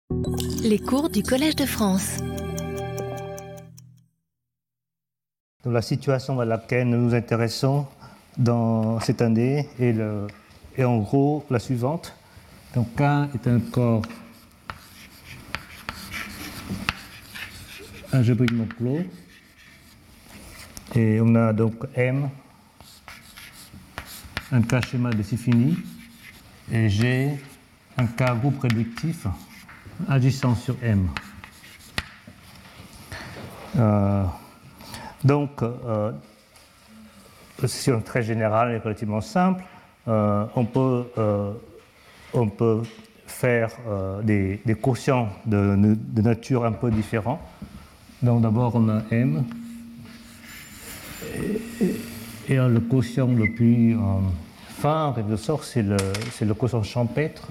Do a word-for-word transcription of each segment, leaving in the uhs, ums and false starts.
Les cours du Collège de France. Donc, la situation à laquelle nous nous intéressons dans cette année est, le, est en gros la suivante. Donc K est un corps algébriquement clos et on a donc M, un K schéma de fini et G, un K groupe réductif agissant sur M. Euh, donc, euh, c'est très générale et relativement simple. Euh, on, peut, euh, on peut faire euh, des, des quotients de, de nature un peu différents. Donc d'abord on a M et, et, et le quotient le plus euh, fin en quelque sorte c'est le, c'est le quotient champêtre.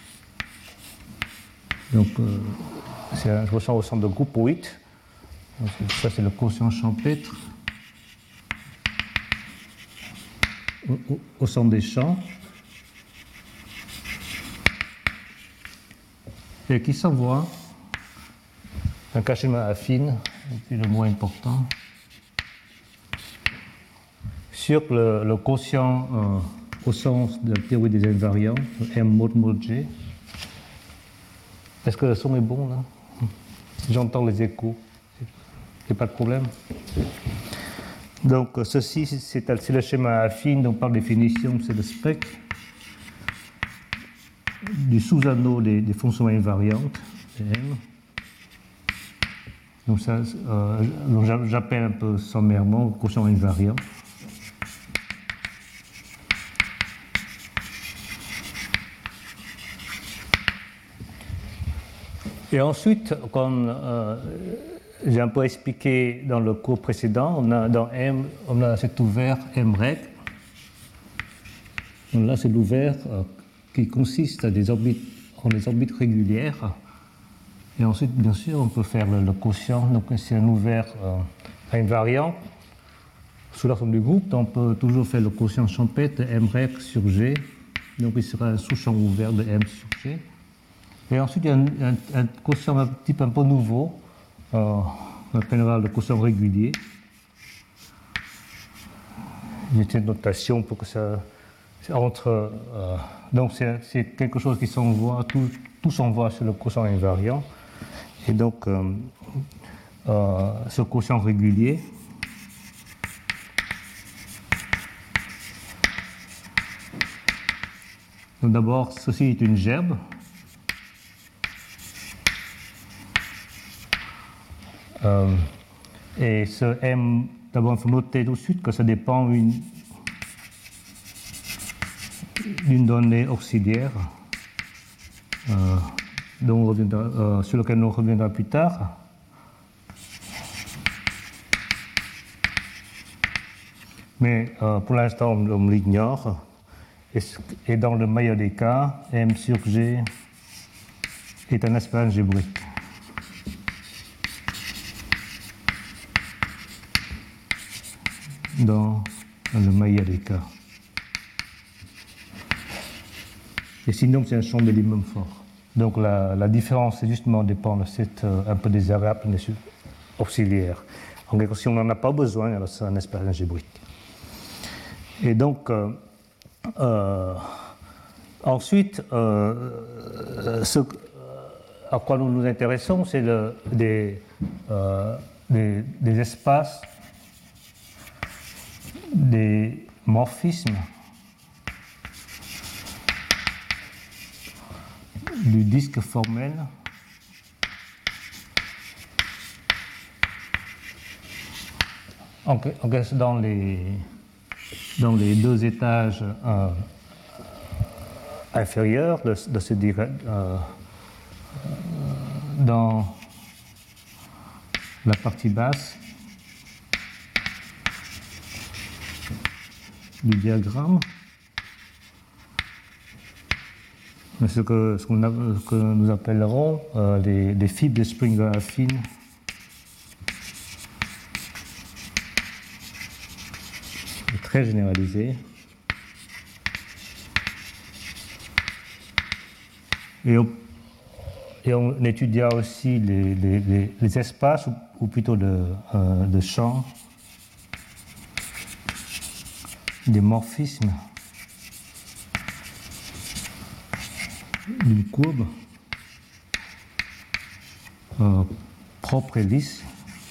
Donc euh, c'est un quotient au centre de groupe huit. Donc, ça c'est le quotient champêtre au, au, au centre des champs. Et qui s'envoie un K schéma affine, c'est le mot important, sur le, le quotient euh, au sens de la théorie des invariants, M mod mod G. Est-ce que le son est bon là? J'entends les échos. Il n'y a pas de problème. Donc ceci, c'est, c'est le schéma affine, donc par définition, c'est le spectre du sous-anneau des, des fonctions invariantes, M. Donc ça, euh, donc j'appelle un peu sommairement le quotient invariant. Et ensuite, comme euh, j'ai un peu expliqué dans le cours précédent, on a dans M, on a cet ouvert M rect. Donc là, c'est l'ouvert euh, qui consiste à des orbites, en des orbites régulières. Et ensuite, bien sûr, on peut faire le, le quotient. Donc, c'est un ouvert euh, invariant sous la forme du groupe. Donc, on peut toujours faire le quotient champêtre de M rect sur G. Donc, il sera un sous-champ ouvert de M sur G. Et ensuite, il y a un, un, un quotient un type un peu nouveau. Euh, on appellera le quotient régulier. Il y a une notation pour que ça entre. Euh, donc, c'est, c'est quelque chose qui s'envoie, tout, tout s'envoie sur le quotient invariant. Et donc, euh, euh, ce quotient régulier donc d'abord, ceci est une gerbe. Euh, et ce M, d'abord, il faut noter tout de suite que ça dépend une, d'une donnée auxiliaire euh, dont on reviendra, euh, sur laquelle on reviendra plus tard. Mais euh, pour l'instant, on, on l'ignore. Et, et dans le meilleur des cas, M sur G est un espace algébrique. Dans le meilleur des cas. Et sinon, c'est un champ minimum fort. Donc la, la différence, c'est justement dépend de cette, euh, un peu des variables auxiliaires. En quelque sorte, si on n'en a pas besoin, alors c'est un espace algébrique. Et donc, euh, euh, ensuite, euh, ce à quoi nous nous intéressons, c'est le, des, euh, des, des espaces, des morphismes du disque formel en, en, dans, les, dans les deux étages euh, inférieurs de, de ce euh, dans la partie basse du diagramme. Ce que, ce qu'on a, que nous appellerons euh, les, les fibres de Springer affines très généralisées. Et, et on étudia aussi les, les, les, les espaces, ou, ou plutôt de, euh, de champs, des morphismes d'une courbe euh, propre et lisse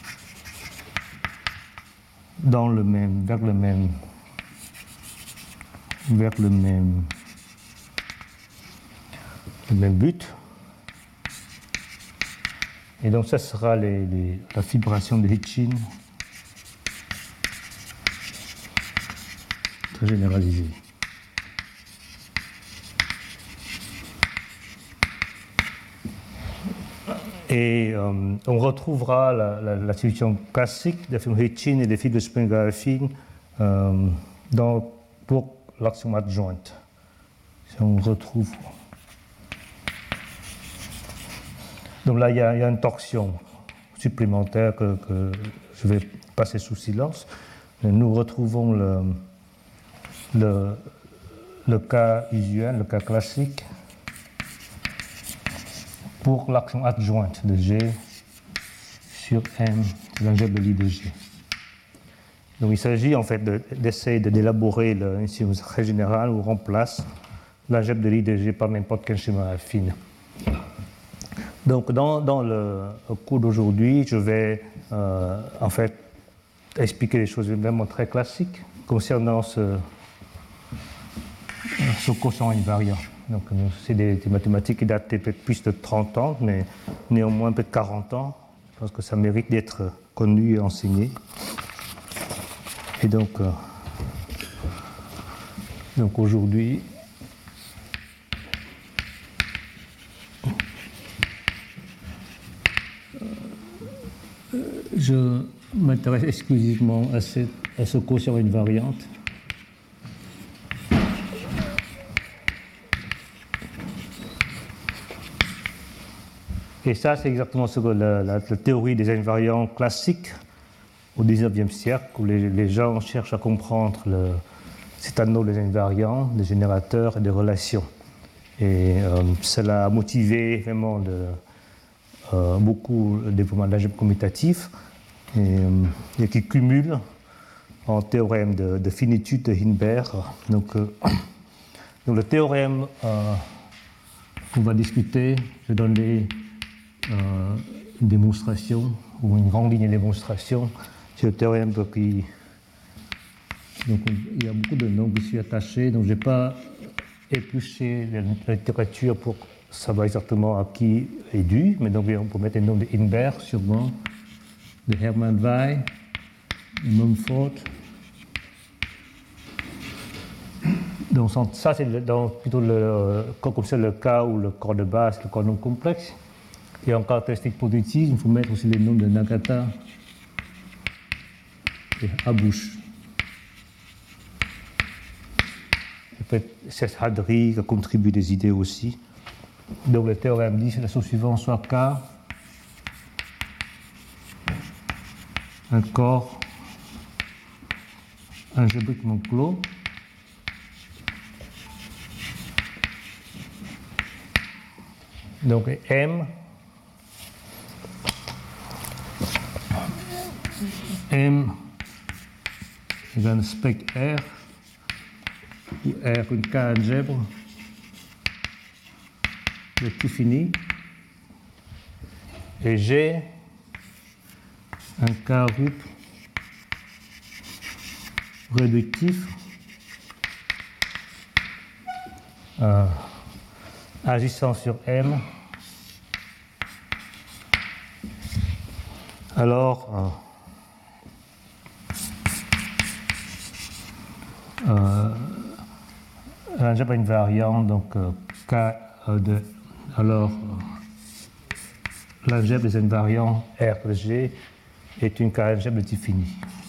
dans le même, vers le même, vers le même, le même but. Et donc ça sera les, les, la fibration de Hitchin très généralisée. Et euh, on retrouvera la, la, la solution classique des fibres Hitchin et des fibres de Springer-Affine euh, dans, pour l'action adjointe. Si on retrouve. Donc là, il y a, il y a une torsion supplémentaire que, que je vais passer sous silence. Nous retrouvons le, le, le cas usuel, le cas classique, pour l'action adjointe de G sur M, l'algèbre de Lie de G. Donc il s'agit en fait de, d'essayer de, d'élaborer le, une science très générale où on remplace l'algèbre de Lie de G par n'importe quel schéma affine. Donc dans, dans le cours d'aujourd'hui, je vais euh, en fait expliquer des choses vraiment très classiques concernant ce, ce quotient invariant. Donc c'est des, des mathématiques qui datent peut-être plus de trente ans, mais néanmoins peut-être quarante ans. Je pense que ça mérite d'être connu et enseigné. Et donc, euh, donc aujourd'hui, je m'intéresse exclusivement à, cette, à ce quotient invariante. Et ça, c'est exactement ce que la, la, la théorie des invariants classiques au dix-neuvième siècle, où les, les gens cherchent à comprendre le, cet anneau des invariants, des générateurs et des relations. Et euh, cela a motivé vraiment de, euh, beaucoup le développement de l'algèbre commutatif et, euh, et qui cumule en théorème de, de finitude de Hilbert. Donc, euh, donc le théorème euh, qu'on va discuter, je donne les Euh, une démonstration ou une grande ligne de démonstration. C'est le théorème qui. Donc, il y a beaucoup de noms qui sont attachés, donc je n'ai pas épluché la littérature pour savoir exactement à qui est dû, mais donc on peut mettre le nom de Hilbert, sûrement, de Hermann Weyl, de Mumford. Donc, ça, c'est plutôt le, comme c'est le cas où le corps de base, le corps non complexe. Et en caractéristique positive, il faut mettre aussi les noms de Nagata et Habouche. Peut-être c'est Hadri qui a contribué des idées aussi. Donc le théorème dit c'est la chose suivante, soit K, un corps algébriquement clos, donc M, M égale un spec R, où R une K algèbre de tout fini, et G un K rup réductif euh, agissant sur M. Alors, euh, euh, l'algèbre invariant, donc euh, K euh, de. Alors, euh, l'algèbre des invariants R de G est une K algèbre de type fini.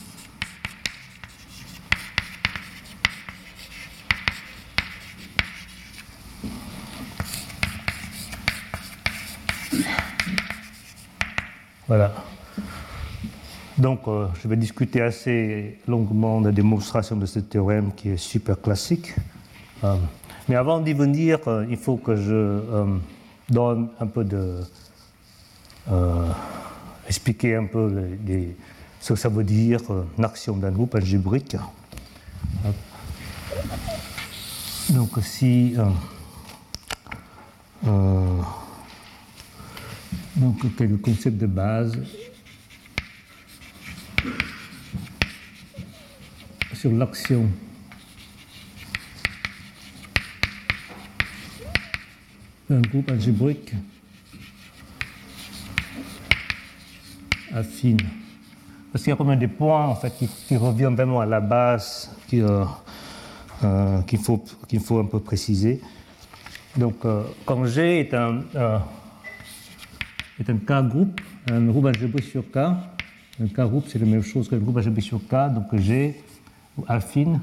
Voilà. Donc, euh, je vais discuter assez longuement de la démonstration de ce théorème qui est super classique. Euh, mais avant d'y venir, euh, il faut que je euh, donne un peu de... Euh, expliquer un peu les, les, ce que ça veut dire, euh, une action d'un groupe algébrique. Donc si... Euh, euh, donc quel est le concept de base sur l'action d'un groupe algébrique affine. Parce qu'il y a quand même des points en fait, qui, qui reviennent vraiment à la base, qui, euh, euh, qu'il faut, qu'il faut un peu préciser. Donc, euh, quand G est un, euh, est un K-groupe, un groupe algébrique sur K, un K-groupe c'est la même chose qu'un groupe algébrique sur K, donc G affine.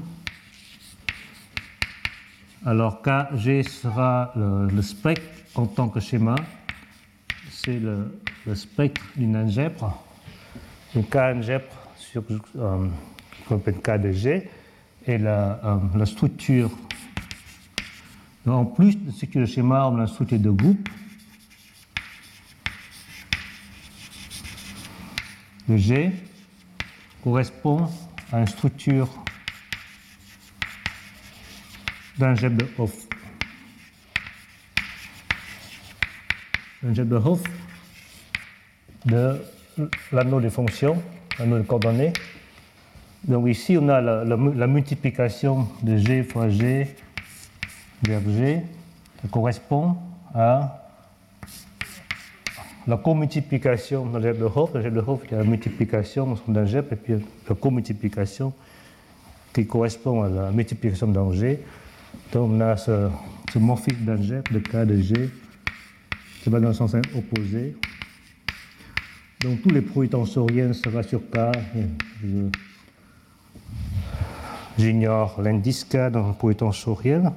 Alors K, G sera le, le spectre en tant que schéma, c'est le, le spectre d'une algèbre, une K algèbre sur euh, qu'on appelle K de G, et la, euh, la structure. Donc, en plus de ce que le schéma, on a la structure de groupe. Le G correspond à une structure d'algèbre de Hopf. L'algèbre de Hopf de l'anneau des fonctions, l'anneau de coordonnées. Donc ici, on a la, la, la multiplication de G fois G vers G qui correspond à la commultiplication de l'algèbre de Hopf. L'algèbre de Hopf, il y a la multiplication d'algèbre et puis la commultiplication qui correspond à la multiplication dans G. Donc on a ce, ce morphisme d'algèbre de K de G qui va dans le sens opposé. Donc tous les produits tensoriels seront sur K. Je, j'ignore l'indice K dans le produit tensoriel.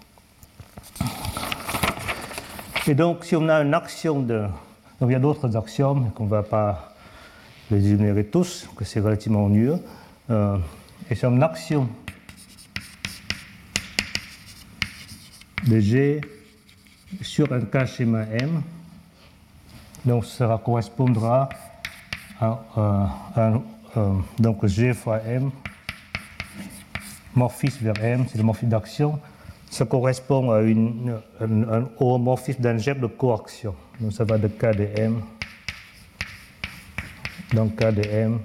Et donc si on a une action de... Donc il y a d'autres axiomes qu'on ne va pas les énumérer tous, que c'est relativement ennuyeux. Euh, et c'est une action de G sur un K schéma M. Donc ça correspondra à, à, à, à donc G fois M, morphisme vers M, c'est le morphisme d'action. Ça correspond à une, un, un homomorphisme d'algèbre de coaction. Donc ça va de K de M, donc K de M,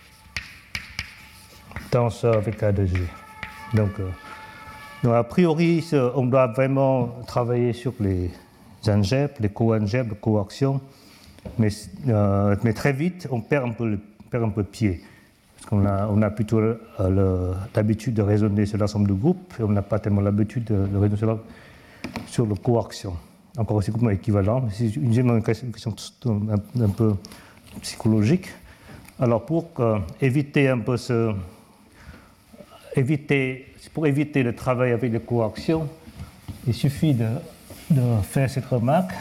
tenseur avec K de G. Donc, euh, donc a priori, on doit vraiment travailler sur les algèbres, les co-algèbres, les coactions, mais, euh, mais très vite, on perd un peu, le, perd un peu pied. Parce qu'on a, on a plutôt euh, l'habitude de raisonner sur l'ensemble de groupes, et on n'a pas tellement l'habitude de, de raisonner sur, la, sur le coaction. Encore c'est complètement équivalent, mais c'est une, une question un, un peu psychologique. Alors pour euh, éviter un peu ce, éviter, pour éviter le travail avec les coactions, il suffit de, de faire cette remarque.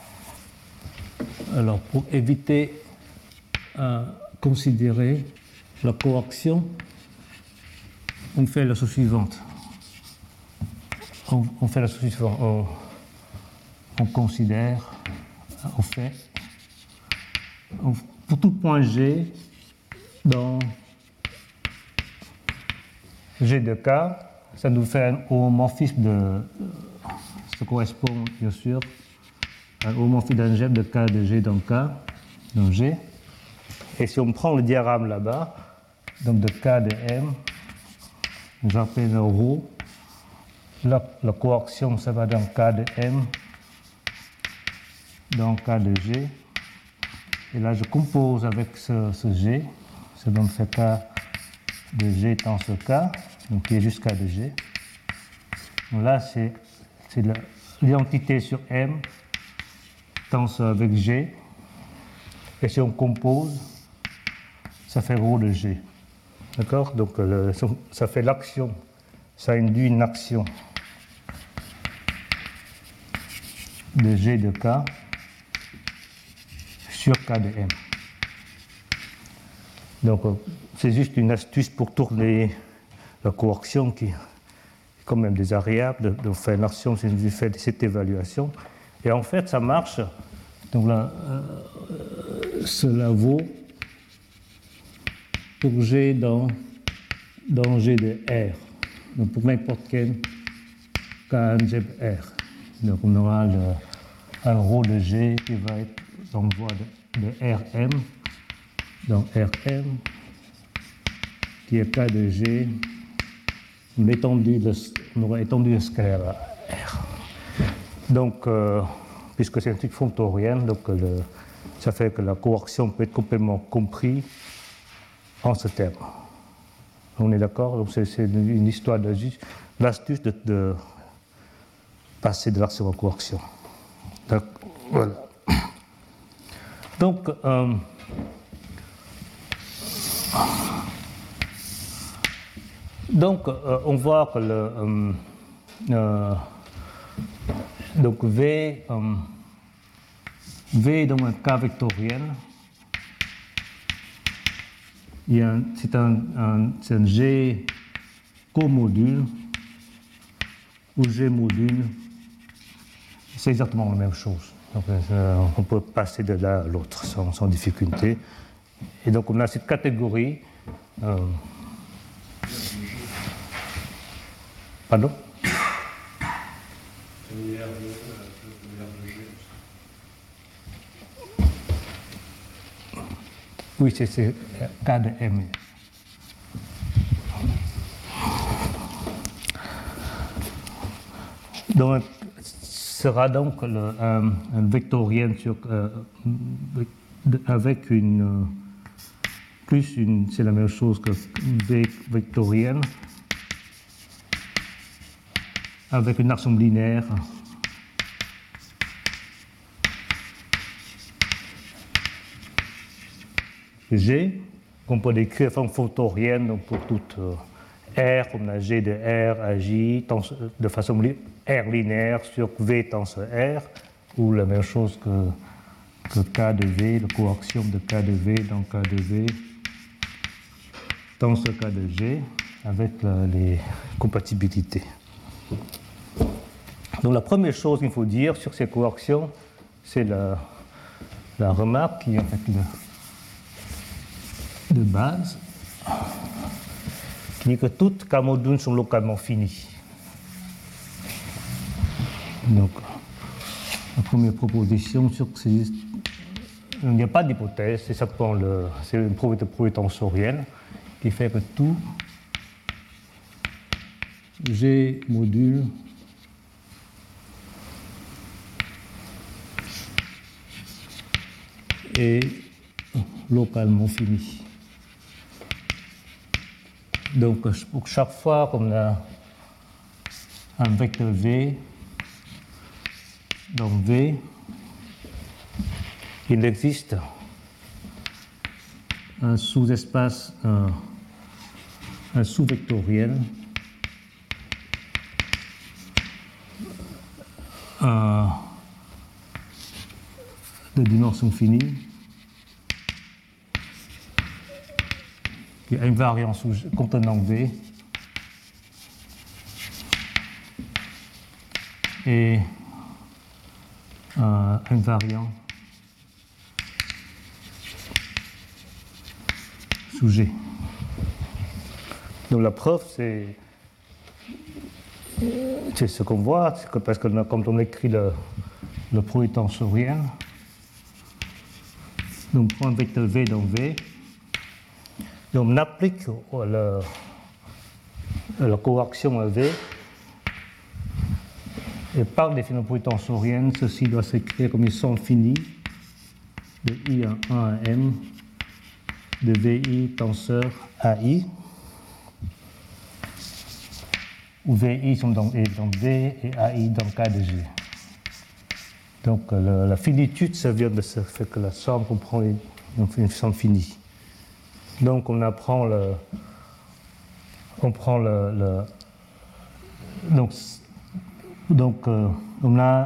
Alors pour éviter à considérer la coaction, on fait la chose suivante. On, on fait la chose suivante. On, on considère, on fait, on, pour tout point G, dans G de K, ça nous fait un homomorphisme de. Ça correspond bien sûr à un homomorphisme d'algèbre de K de G dans K, dans G. Et si on prend le diagramme là-bas, donc de K de M, nous appelons ρ. La, la coaction, ça va dans K de M, dans K de G. Et là, je compose avec ce, ce G. C'est donc ce K de G dans ce K, donc qui est juste K de G. Donc là, c'est, c'est l'identité sur M, tenseur avec G. Et si on compose, ça fait ρ de G. D'accord? Donc le, ça fait l'action. Ça induit une action de G de K sur K de M. Donc c'est juste une astuce pour tourner la coaction qui est quand même désagréable de, de faire une action si je fais cette évaluation. Et en fait, ça marche. Donc là, euh, cela vaut pour G dans, dans G de R. Donc pour n'importe quel K algèbre R. Donc on aura le, un rho de G qui va être dans voie de, de Rm, dans Rm, qui est K de G. On, étendu le, on aura étendu le scalaire à R. Donc, euh, puisque c'est un truc fontorien, donc le, ça fait que la coaxion peut être complètement comprise en ce terme. On est d'accord? Donc c'est, c'est une histoire de l'astuce de, de passer de l'action en coaxion. Donc, voilà. Donc, euh, donc euh, on voit que le euh, euh, donc V, euh, V dans un cas vectorien, il y a un, c'est, un, un, c'est un G comodule ou G module, c'est exactement la même chose. Donc, euh, on peut passer de l'un à l'autre sans, sans difficulté. Et donc on a cette catégorie. Euh, pardon? Oui, c'est, c'est K de M. Donc, sera donc le, un, un vectorien sur, euh, avec une, euh, plus une, c'est la même chose que V vectorienne, avec une action linéaire. G, qu'on peut décrire de forme vectorienne donc pour toute euh, R, on a G de R à J, de façon R linéaire sur V tenseur R, ou la même chose que, que K de V, le coaxiome de K de V dans K de V, tenseur K de G, avec la, les compatibilités. Donc la première chose qu'il faut dire sur ces coaxions, c'est la, la remarque qui est en fait le, de base, qui dit que toutes K modules sont localement finis. Donc, la première proposition sur que c'est, il n'y a pas d'hypothèse, c'est simplement le, c'est une probabilité tensorienne qui fait que tout G module est localement fini. Donc, pour chaque fois qu'on a un vecteur V, dans V, il existe un sous-espace, un, un sous-vectoriel un, de dimension finie qui a une variance contenant V et euh, invariant sous G. Donc la preuve, c'est, c'est ce qu'on voit, c'est que parce que quand on écrit le, le produit tensorien, donc on prend un vecteur V dans V, et on applique le, la coaxion à V, et par définition produit tensorienne, ceci doit s'écrire comme une somme finie de I à un à M de V I tenseur A I, où V I sont dans, est dans V et A I dans K de G. Donc le, la finitude, ça vient de ce fait que la somme qu'on prend est une somme finie. Donc on apprend le, on prend le, le donc donc euh, on a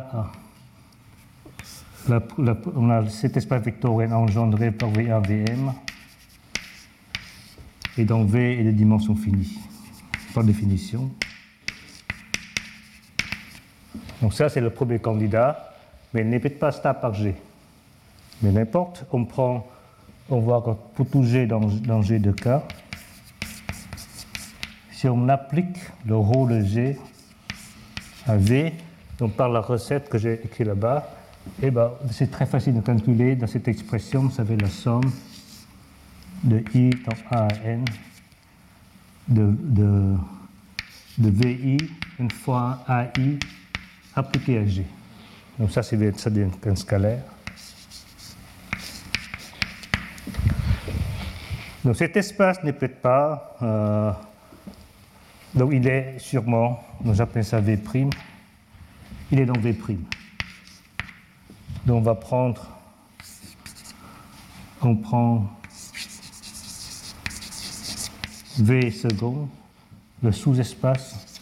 la, la, on a cet espace vectorien engendré par V un V M et dans V est de dimension finie par définition. Donc ça c'est le premier candidat. mais elle n'est peut-être pas stable par G. Mais n'importe, on prend, on voit que pour tout G dans, dans G de K, si on applique le rho de G à V, donc par la recette que j'ai écrite là-bas, eh ben, c'est très facile de calculer. Dans cette expression, ça fait la somme de I dans A à N de, de, de V I une fois A I appliqué à G. Donc ça, c'est, ça devient un scalaire. Donc cet espace n'est peut-être pas... Euh, donc il est sûrement, j'appelle ça V', il est dans V'. Donc on va prendre, on prend V second, le sous-espace,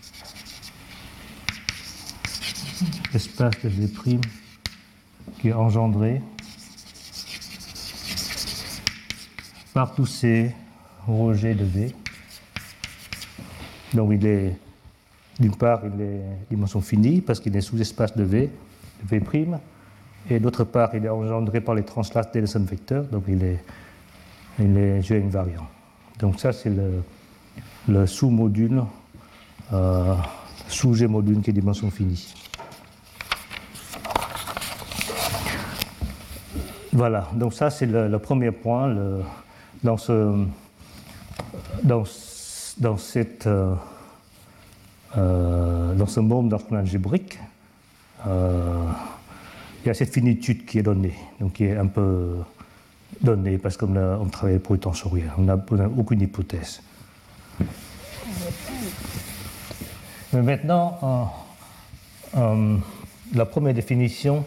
espace de V' qui est engendré par tous ces rejets de V. Donc il est, d'une part, il est dimension finie parce qu'il est sous-espace de V, de V', et d'autre part, il est engendré par les translates d'Ellison vecteurs, donc il est, il est G invariant. Donc ça, c'est le, le sous-module, euh, sous-G module qui est dimension finie. Voilà, donc ça, c'est le, le premier point. Le, dans ce... Dans Dans, cette, euh, euh, dans ce monde d'ensemble algébrique, euh, il y a cette finitude qui est donnée, donc qui est un peu donnée parce qu'on on travaille pour les tensoriels, on n'a aucune hypothèse. Mais maintenant, euh, euh, la première définition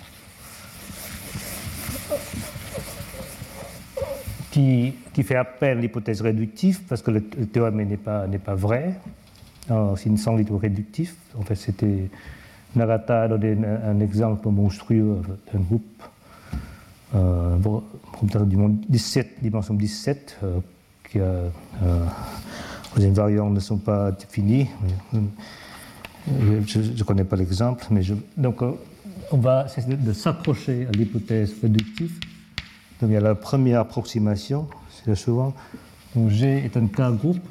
Qui, qui fait appel à l'hypothèse réductive, parce que le, le théorème n'est pas, n'est pas vrai, c'est une sans théorème réductif. En fait, c'était Nagata a donné un, un exemple monstrueux d'un groupe euh, du monde dix-sept, dimension dix-sept, euh, qui a, euh, les invariants ne sont pas définis. Je ne connais pas l'exemple, mais je, donc on va essayer de s'approcher à l'hypothèse réductive. Donc il y a la première approximation, c'est souvent, donc G est un K-groupe.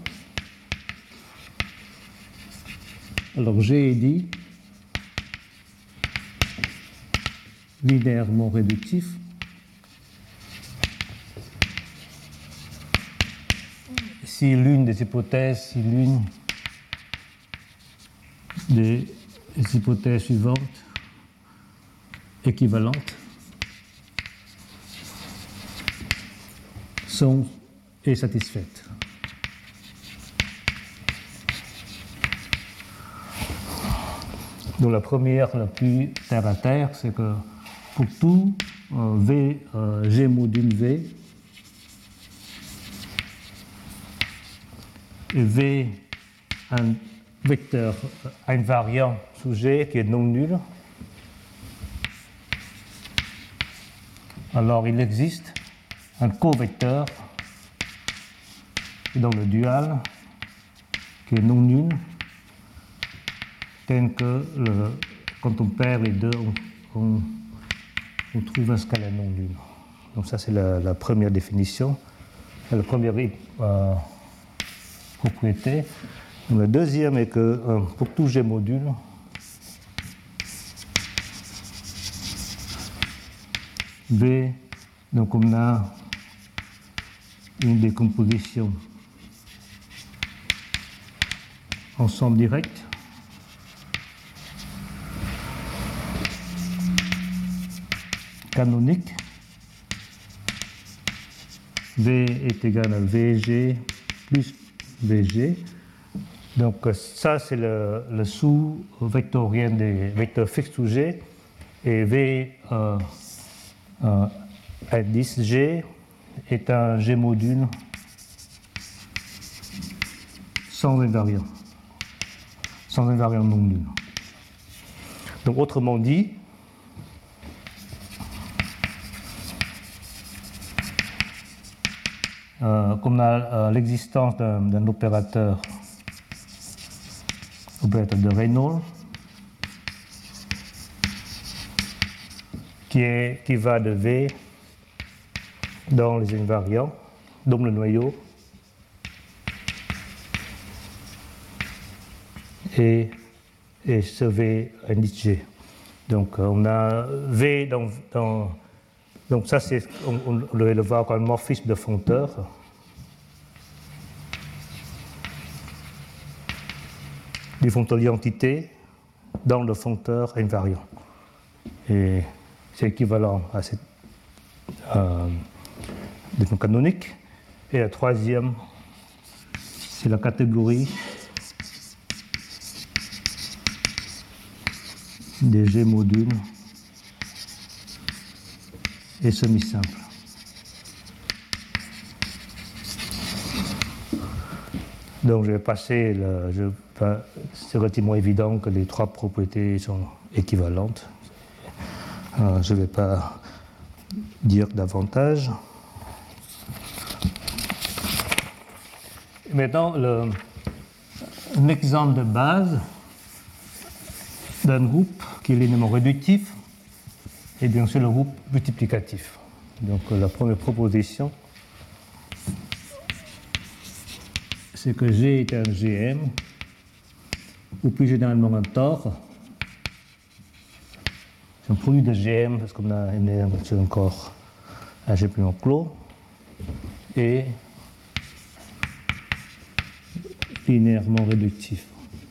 Alors G est dit linéairement réductif. Si l'une des hypothèses, si l'une des hypothèses suivantes équivalentes sont est satisfaite. Donc la première, la plus terre à terre, c'est que pour tout euh, V, euh, G module V, et V, un vecteur invariant sous G qui est non nul, alors il existe un covecteur dans le dual qui est non nul, tel que le, quand on perd les deux, on, on, on trouve un scalaire non nul. Donc ça, c'est la, la première définition, la première euh, propriété. Donc, la deuxième est que euh, pour tout G module, V, donc on a une décomposition ensemble direct canonique. V est égal à V G plus V G. Donc ça, c'est le, le sous-vectorien des vecteurs fixes sous G. Et V euh, euh, indice G est un G module sans invariant, sans invariant non nul. Donc autrement dit, euh, comme on a euh, l'existence d'un, d'un opérateur, opérateur de Reynolds, qui, est, qui va de V dans les invariants, donc le noyau, et, et ce V indice G. Donc on a V dans, dans donc ça c'est on, on le voit comme un morphisme de Fonteur. Du Fonteur l'identité dans le Fonteur invariant. Et c'est équivalent à cette euh, définition canonique. Et la troisième, c'est la catégorie des G modules et semi-simples. Donc je vais passer, le, je, c'est relativement évident que les trois propriétés sont équivalentes. Euh, je ne vais pas dire davantage. Maintenant, le, un exemple de base d'un groupe qui est l'élément réductif et bien sûr le groupe multiplicatif. Donc la première proposition, c'est que G est un G M, ou plus généralement un tor. C'est un produit de G M, parce qu'on a encore un G plus clos, et linéairement réductif.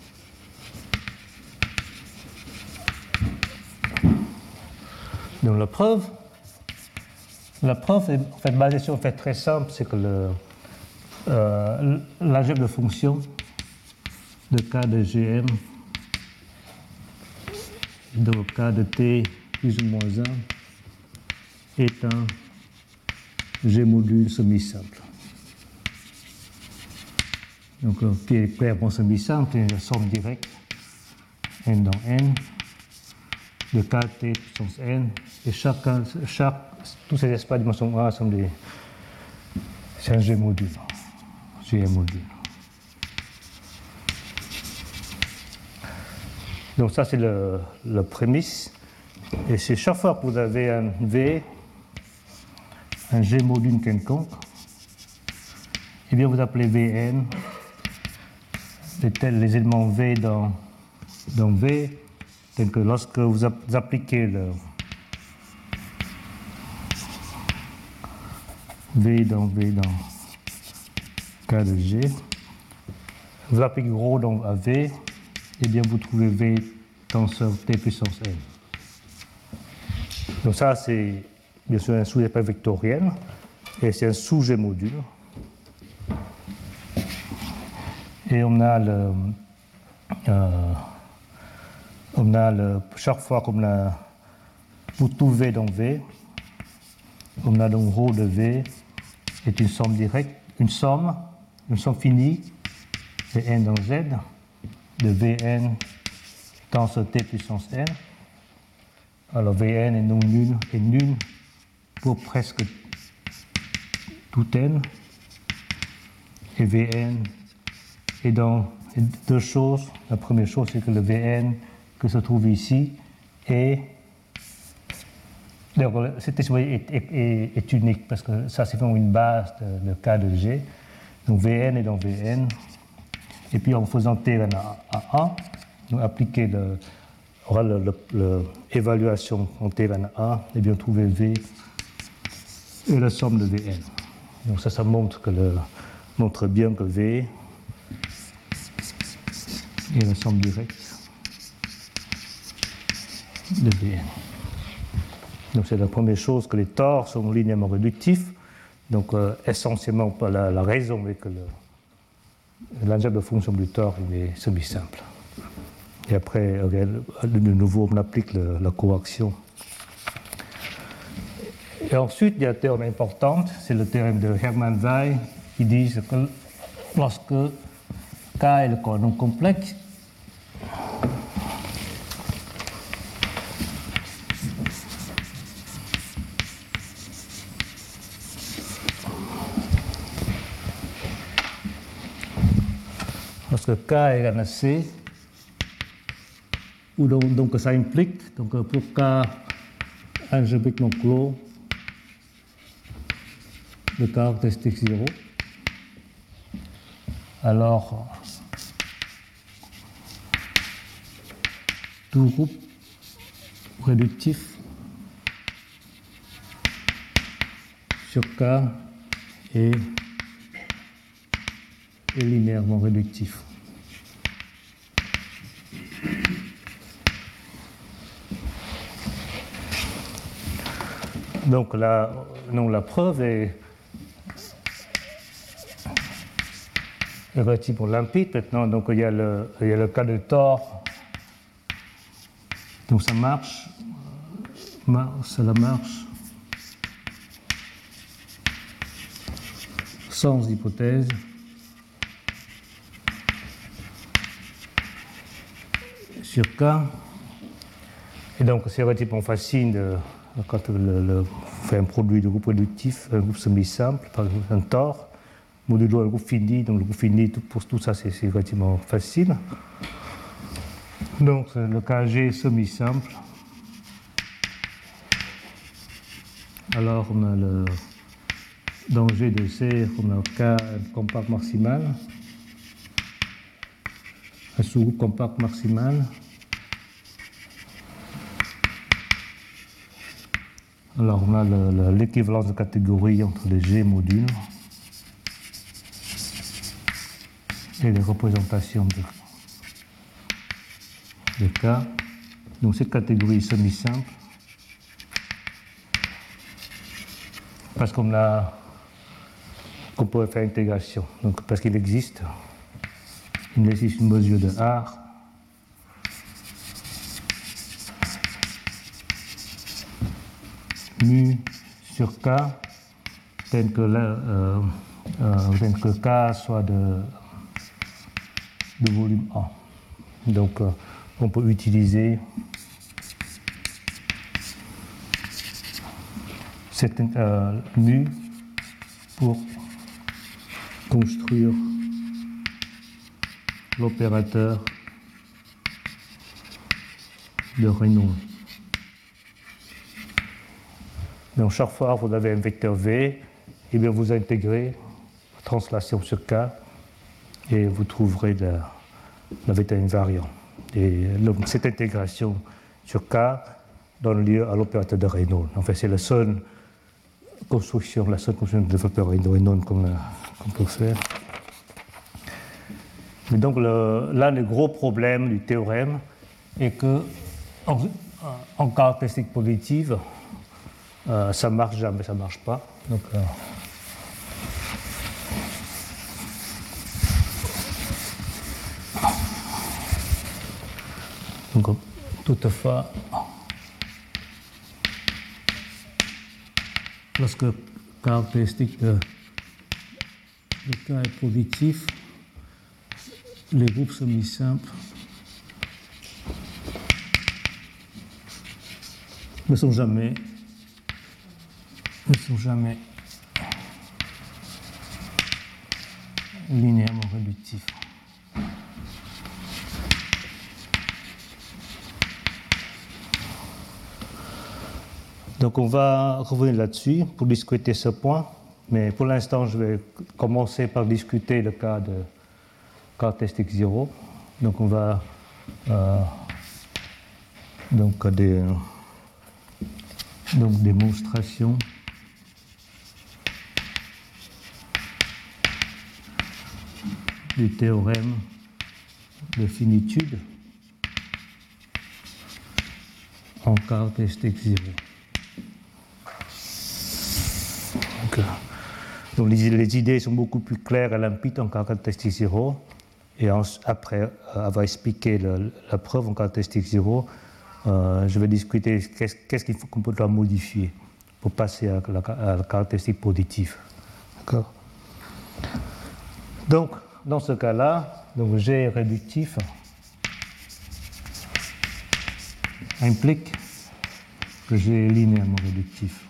Donc la preuve, la preuve est en fait basée sur un fait très simple, c'est que le Euh, l'algèbre de fonction de K de G M dans le cas de T plus ou moins un est un G module semi-simple. Donc, le qui est clairement semi-simple, c'est la somme directe n dans n de K T puissance n, et chacun, chaque, tous ces espaces de dimension A sont des, c'est un G module. G M module. Donc ça c'est le, le prémisse. Et c'est chaque fois que vous avez un V, un G module quelconque, et bien vous appelez Vn les, tels, les éléments V dans, dans V, tels que lorsque vous appliquez le V dans V dans K de G, vous appliquez rho donc à V, et bien vous trouvez V tenseur T puissance n. Donc ça c'est bien sûr un sous-espace vectoriel, et c'est un sous-G module. Et on a le, euh, on a le, chaque fois qu'on a pour tout V dans V, on a donc rho de V est une somme directe, une somme une somme finie de n dans Z de Vn tenseur T puissance n. Alors Vn est non nul et nul pour presque tout n, et Vn est dans deux choses. La première chose, c'est que le Vn que se trouve ici est cette expression est, est, est, est unique parce que ça c'est vraiment une base de, de K de G. Donc Vn est dans Vn, et puis en faisant T à A, nous appliquer le, l'évaluation en T à A, et bien trouver V et la somme de Vn. Donc ça, ça montre, que le, montre bien que V est la somme directe de Vn. Donc c'est la première chose, que les tors sont linéairement réductifs. Donc, euh, essentiellement, la, la raison est que l'algèbre de fonction du tor est semi-simple. Et après, de nouveau, on applique le, la coaction. Et ensuite, il y a un théorème important, c'est le théorème de Hermann-Weyl, qui dit que lorsque K est le coordonnée complexe, lorsque K est égal à C, ou donc, donc ça implique, donc pour K algébriquement clos de caractéristique zéro, alors tout groupe réductif sur K est, est linéairement réductif. Donc la, non, la preuve est, est relativement limpide maintenant. Donc il y a le, il y a le cas de Thor. Donc ça marche, cela marche sans hypothèse. Sur K. Et donc c'est relativement facile de, quand le, le, on fait un produit de groupe réductif, un groupe semi-simple, par exemple un Thor, modulo un groupe fini, donc le groupe fini, tout, pour tout ça c'est relativement facile. Donc le K G semi-simple. Alors on a le dans G de C, on a K compact maximal, un sous-groupe compact maximal. Alors on a l'équivalence de catégorie entre les G modules et les représentations de, de K. Donc cette catégorie semi-simple, parce qu'on a qu'on peut faire intégration, donc parce qu'il existe, il existe une mesure de R mu sur K, tel que, la, euh, euh, tel que K soit de, de volume A. Donc euh, on peut utiliser cette euh, mu pour construire l'opérateur de Reynolds. Donc chaque fois que vous avez un vecteur V, et bien vous intégrez la translation sur K et vous trouverez la, la vecteur invariant. Et donc, cette intégration sur K donne lieu à l'opérateur de Reynolds. En fait, c'est la seule construction, la seule construction de l'opérateur Reynolds qu'on qu'on peut faire. Mais donc l'un des gros problèmes du théorème est que en, en caractéristique positive, Euh, ça marche jamais, ça marche pas. Donc, euh, donc toutefois, lorsque caractéristique de, de K est positif, les groupes semi-simples ne sont jamais ne sont jamais linéairement réductifs. Donc on va revenir là-dessus pour discuter ce point, mais pour l'instant je vais commencer par discuter le cas de caractéristique zéro. Donc on va euh, donc des donc démonstration du théorème de finitude en caractéristique zéro. Donc, donc les, les idées sont beaucoup plus claires et limpides en caractéristique zéro. Et en, après avoir expliqué le, la preuve en caractéristique zéro, euh, je vais discuter qu'est-ce, qu'est-ce qu'il faut qu'on peut doit modifier pour passer à la, à la caractéristique positive. D'accord ? Donc, dans ce cas-là, donc G réductif implique que G est linéairement réductif.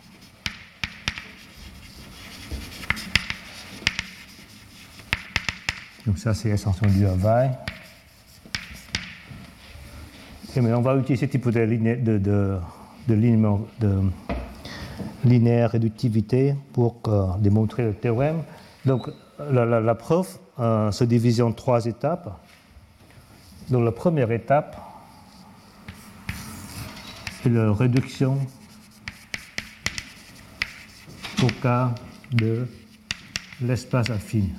Donc ça, c'est l'extension du Hawaï. Et maintenant, on va utiliser ce type de, de, de, de, linéaire, de linéaire réductivité pour euh, démontrer le théorème. Donc la, la, la preuve euh, se divise en trois étapes. Donc la première étape est la réduction au cas de l'espace affine.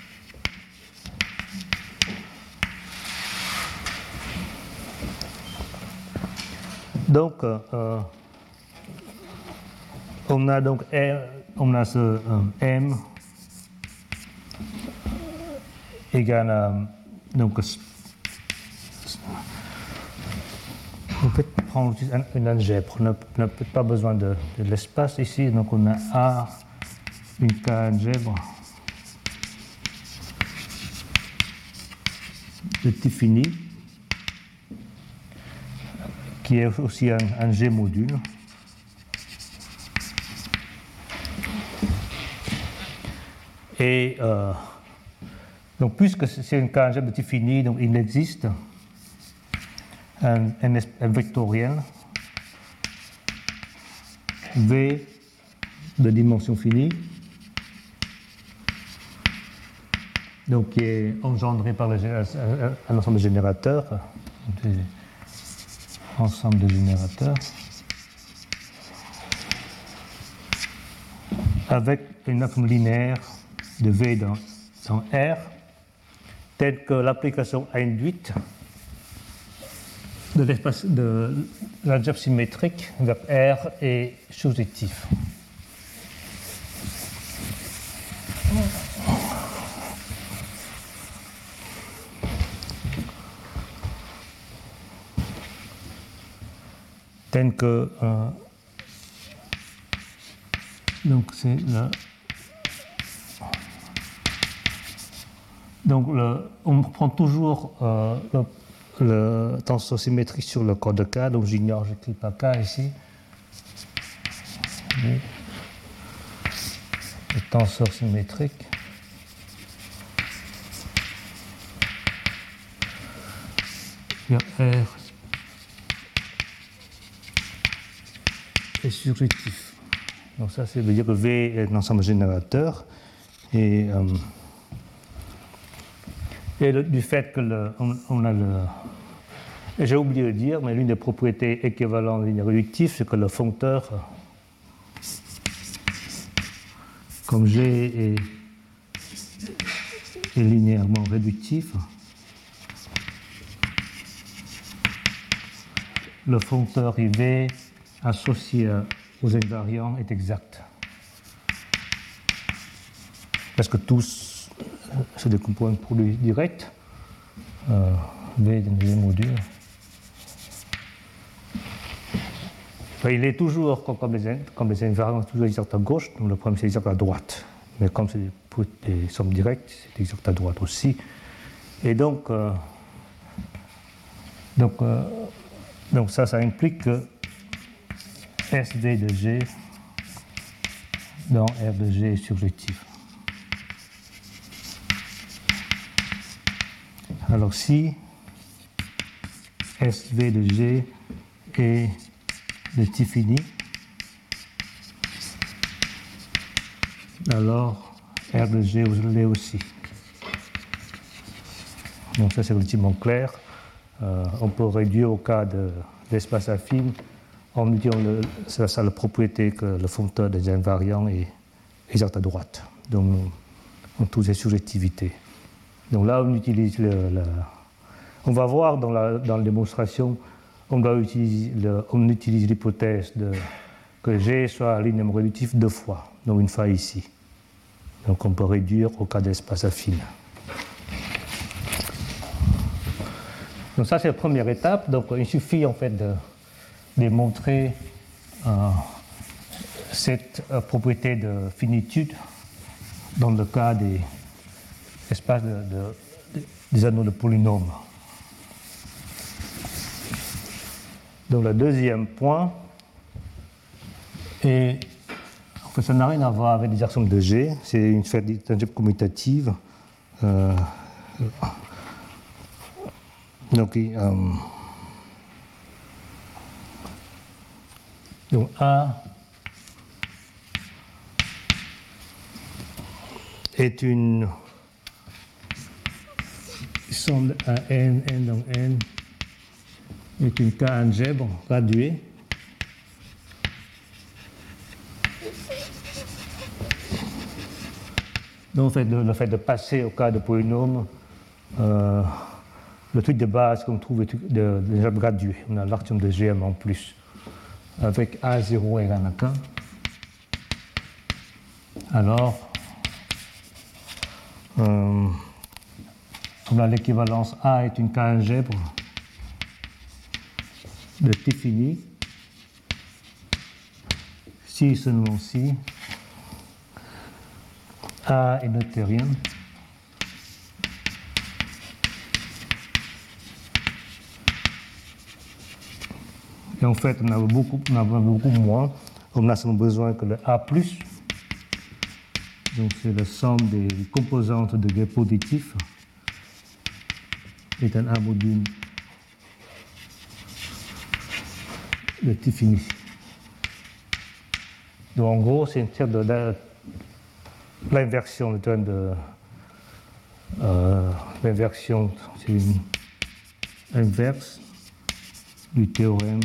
Donc, euh, on a donc R, on a ce euh, M égale à, donc, on peut prendre une algèbre, on n'a peut-être pas besoin de, de l'espace ici, donc on a A, une K-algèbre de type fini, qui est aussi un, un G-module. Et euh, donc, puisque c'est une K-algèbre de type fini, donc il existe un, un, un vectoriel V de dimension finie, donc qui est engendré par le, un ensemble de générateurs, ensemble de générateurs, avec une forme linéaire de V dans, dans R, telle que l'application induite de l'espace de l'algèbre symétrique vers R est surjectif. Tel que euh, donc c'est le donc le, on prend toujours euh, le, le tenseur symétrique sur le corps de K, donc j'ignore, j'écris pas K ici. Le tenseur symétrique sur R est surjectif. Donc ça, ça veut dire que V est un ensemble générateur et, euh, et le, du fait que le, on, on a le, et j'ai oublié de le dire, mais l'une des propriétés équivalentes linéaire réductif, c'est que le foncteur, comme G est, est linéairement réductif, le foncteur I V associé aux invariants est exact. Parce que tous se décomposent en produit direct, euh, V dans les modules. Enfin, il est toujours, comme les, comme les invariants, toujours exact à gauche, donc le problème c'est exact à droite. Mais comme c'est des, des sommes directes, c'est exact à droite aussi. Et donc, euh, donc, euh, donc ça, ça implique que S V de G dans R de G est surjectif. Alors si S V de G est de type fini, alors R de G l'est aussi. Donc ça c'est relativement clair. Euh, on peut réduire au cas de l'espace affine en utilisant le, ça, ça la propriété que le foncteur des invariants est exact à droite. Donc on trouve ces surjectivités. Donc là on utilise le, le on va voir dans la, dans la démonstration, on, doit utiliser le, on utilise l'hypothèse de, que G soit linéairement réductif deux fois, donc une fois ici. Donc on peut réduire au cas d'espace affine. Donc ça c'est la première étape. Donc il suffit en fait de démontrer euh, cette euh, propriété de finitude dans le cas des espaces de, de, de, des anneaux de polynômes. Donc le deuxième point, et en fait, ça n'a rien à voir avec les axiomes de G, c'est une sphère d'algèbre commutative. Euh, donc, euh, Donc A est une somme de A n, n donc n, est une K-algèbre graduée. Donc, en fait, le, le fait de passer au cas de polynôme, euh, le truc de base qu'on trouve est déjà gradué. On a l'axiome de G M en plus. Avec A zéro égale à K. Alors, euh, on a l'équivalence A est une K-algèbre de T fini. Si seulement si A est noethérien. Et en fait, on a beaucoup, on a beaucoup moins. On a seulement besoin que le A plus. Donc, c'est la somme des composantes de G positif. Est un A module de T fini. Donc, en gros, c'est une sorte de, de l'inversion, le terme de euh, l'inversion, c'est une inverse du théorème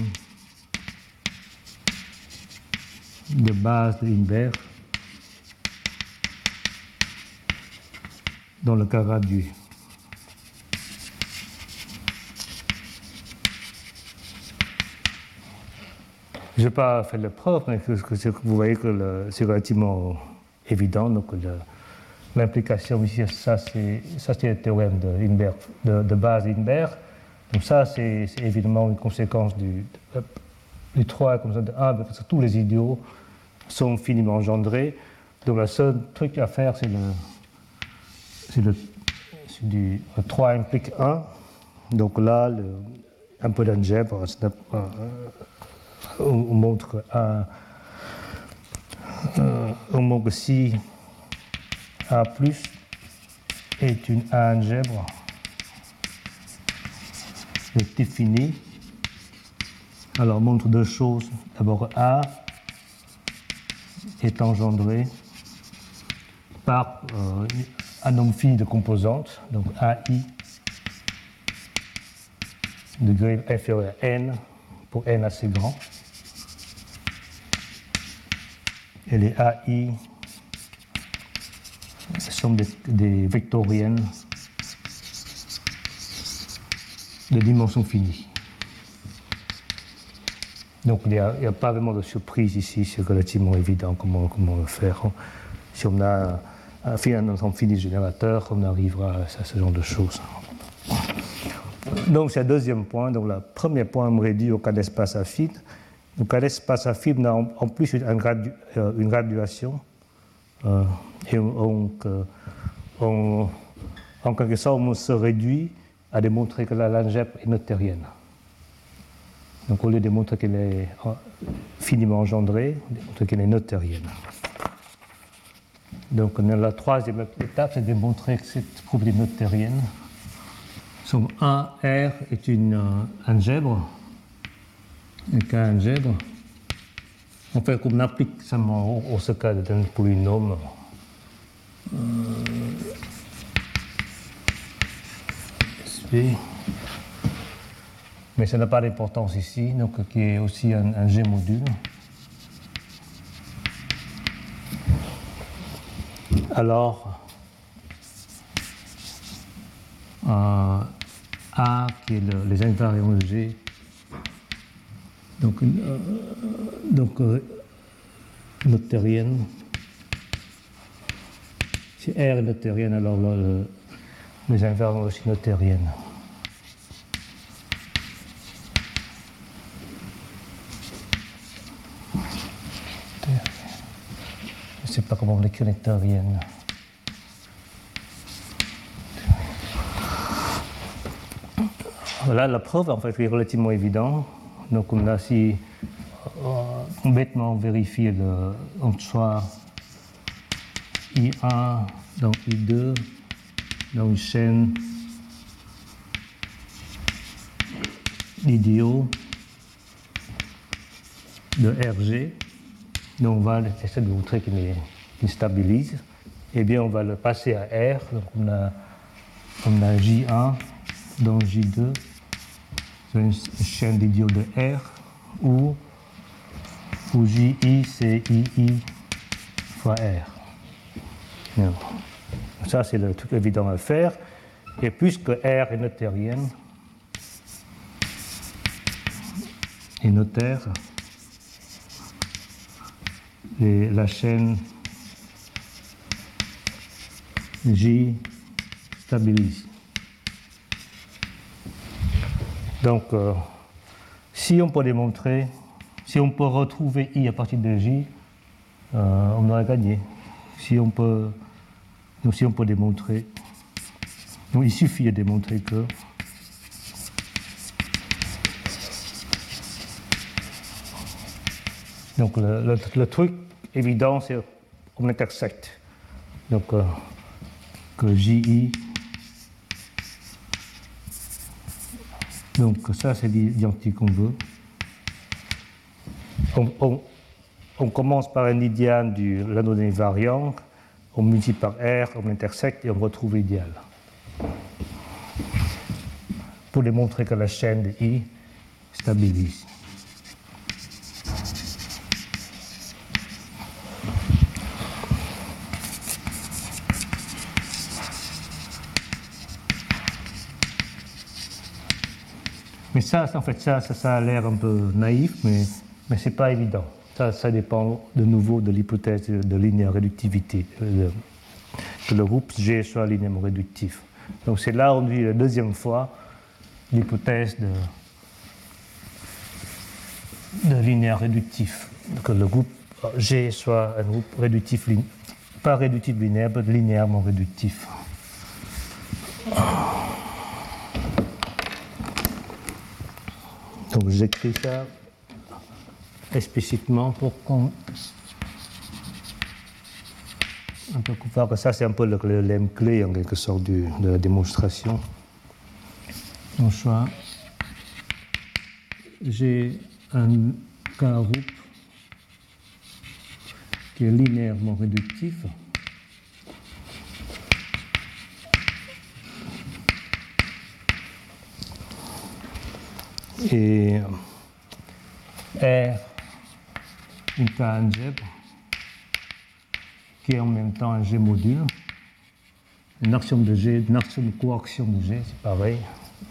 de base de Hilbert dans le cas gradué. Je n'ai pas fait la preuve, mais vous voyez que c'est relativement évident. Donc l'implication ici, ça c'est le théorème de, Hilbert, de, de base Hilbert. Donc ça, c'est évidemment une conséquence du, du trois comme ça de un, parce que tous les idéaux sont finiment engendrés. Donc le seul truc à faire, c'est le, c'est le, du le trois implique un. Donc là, le, un peu d'algèbre, on, on montre un, euh, on montre que si A plus est une algèbre de T fini, alors on montre deux choses. D'abord, A est engendré par euh, un nombre fini de composantes, donc A I de degré inférieur à n pour n assez grand. Et les A I sont des, des vectoriennes de dimension finie. Donc il n'y a, a pas vraiment de surprise ici, c'est relativement évident comment, comment le faire. Si on a un, un ensemble fini de générateurs, on arrivera à ce genre de choses. Donc c'est le deuxième point. Donc le premier point me réduit au cas d'espace affine. Le cas d'espace affine a en, en plus une, gradu, euh, une graduation. Euh, et donc, euh, on, en quelque sorte, on se réduit à démontrer que la l'algèbre est noethérienne. Donc au lieu de démontrer qu'elle est finiment engendrée, on démontre qu'elle est noethérienne. Donc la troisième étape, c'est de démontrer que cette propriété noethérienne, son A R est une euh, algèbre, un cas algèbre. En fait, comme on applique seulement au, au ce cas d'un polynôme, euh, mais ça n'a pas d'importance ici, donc qui est aussi un, un G module. Alors, euh, A qui est le, les invariants de G, donc, euh, donc euh, noethérienne. Si R est noethérienne, alors là, le, les invariants aussi noethériennes. Je ne sais pas comment on l'écrit noethérienne. Voilà, la preuve en fait est relativement évidente. Donc on a si euh, bêtement vérifié le, on soit I un dans I deux dans une chaîne d'idéaux de R G, donc on va essayer de montrer qu'il qu'il stabilise, et bien on va le passer à R, donc on a, on a J un dans J deux, c'est une chaîne d'idios de R, où, où J I c'est I I fois R. Bien. Ça c'est le truc évident à faire, et puisque R est noethérienne, et notaire, et la chaîne J stabilise. Donc, euh, si on peut démontrer, si on peut retrouver I à partir de J, euh, on aura gagné. Si on peut, donc si on peut démontrer, donc il suffit de démontrer que donc le, le, le truc évident, c'est qu'on intersecte. Donc euh, que J I, donc ça c'est l'identique qu'on veut. On, on, on commence par un idéal de l'anneau invariant, on multiplie par R, on intersecte et on retrouve l'idéal. Pour démontrer que la chaîne de I stabilise. Mais ça, en fait, ça, ça, ça a l'air un peu naïf, mais, mais ce n'est pas évident. Ça, ça dépend de nouveau de l'hypothèse de linéaire réductivité, de, que le groupe G soit linéairement réductif. Donc c'est là où on dit la deuxième fois l'hypothèse de, de linéaire réductif, que le groupe G soit un groupe réductif, pas réductif linéaire, mais linéairement réductif. Donc j'écris ça explicitement pour qu'on on peut voir que ça c'est un peu le, le lemme clé en quelque sorte du, de la démonstration. Donc soit j'ai un, un groupe qui est linéairement réductif. Et R, une K algèbre, qui est en même temps un G module. Une axiome de G, une axiome coaxiome de G, c'est pareil.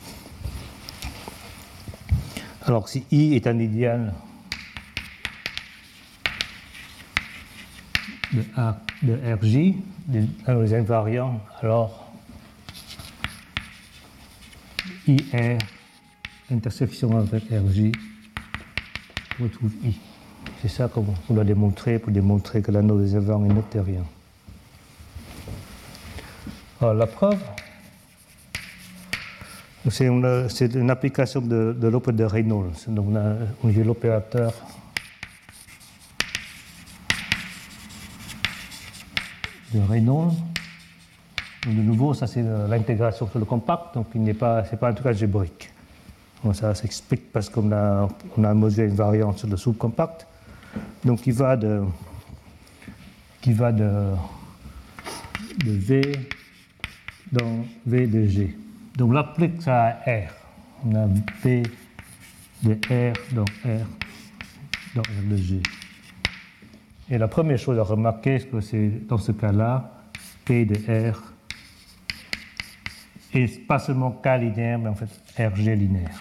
Alors si I est un idéal de, A, de R J, des, des invariants, alors I R intersection avec R J, on retrouve I. C'est ça qu'on doit démontrer pour démontrer que l'anneau des invariants est noethérien. Alors la preuve, c'est une, c'est une application de, de l'opérateur de Reynolds. Donc on a, on a l'opérateur de Reynolds. Donc de nouveau, ça c'est l'intégration sur le compact, donc il n'est pas, c'est pas un truc algébrique. Bon, ça s'explique parce qu'on a, on a un module invariant sur le subcompact. Donc il va de, qui va de, de V dans V de G. Donc on applique ça à R. On a V de R dans R dans R de G. Et la première chose à remarquer, c'est que c'est dans ce cas-là, P de R et pas seulement K linéaire, mais en fait R G linéaire.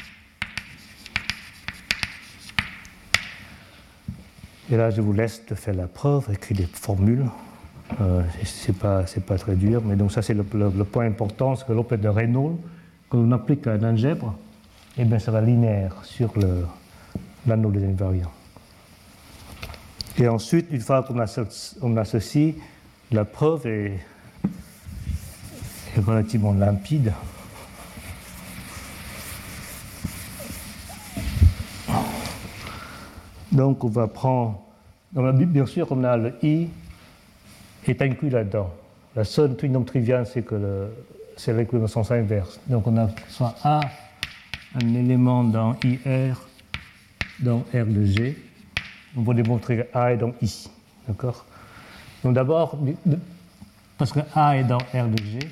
Et là, je vous laisse de faire la preuve, écrire des formules. Euh, c'est pas, c'est pas très dur, mais donc ça c'est le, le, le point important, c'est que l'opérateur de Reynolds, quand on applique à un algèbre, eh bien ça va linéaire sur le, l'anneau des invariants. Et ensuite, une fois qu'on associe, on associe la preuve est, est relativement limpide. Donc on va prendre, donc, bien sûr on a le I est inclus là-dedans. La seule truc non trivial, c'est que le, c'est l'inclus dans le sens inverse. Donc on a soit A, un élément dans I R, dans R de G, on va démontrer que A est dans I. D'accord? Donc d'abord, parce que A est dans R de G,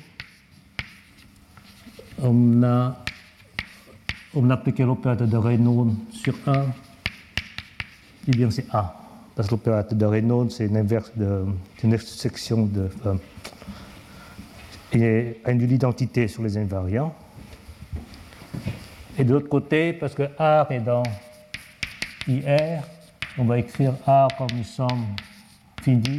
on a, on a appliqué l'opérateur de Reynolds sur A, et bien c'est A. Parce que l'opérateur de Reynolds, c'est une inverse de, une intersection de. Enfin, il induit l'identité sur les invariants. Et de l'autre côté, parce que R est dans I R, on va écrire R comme une somme finie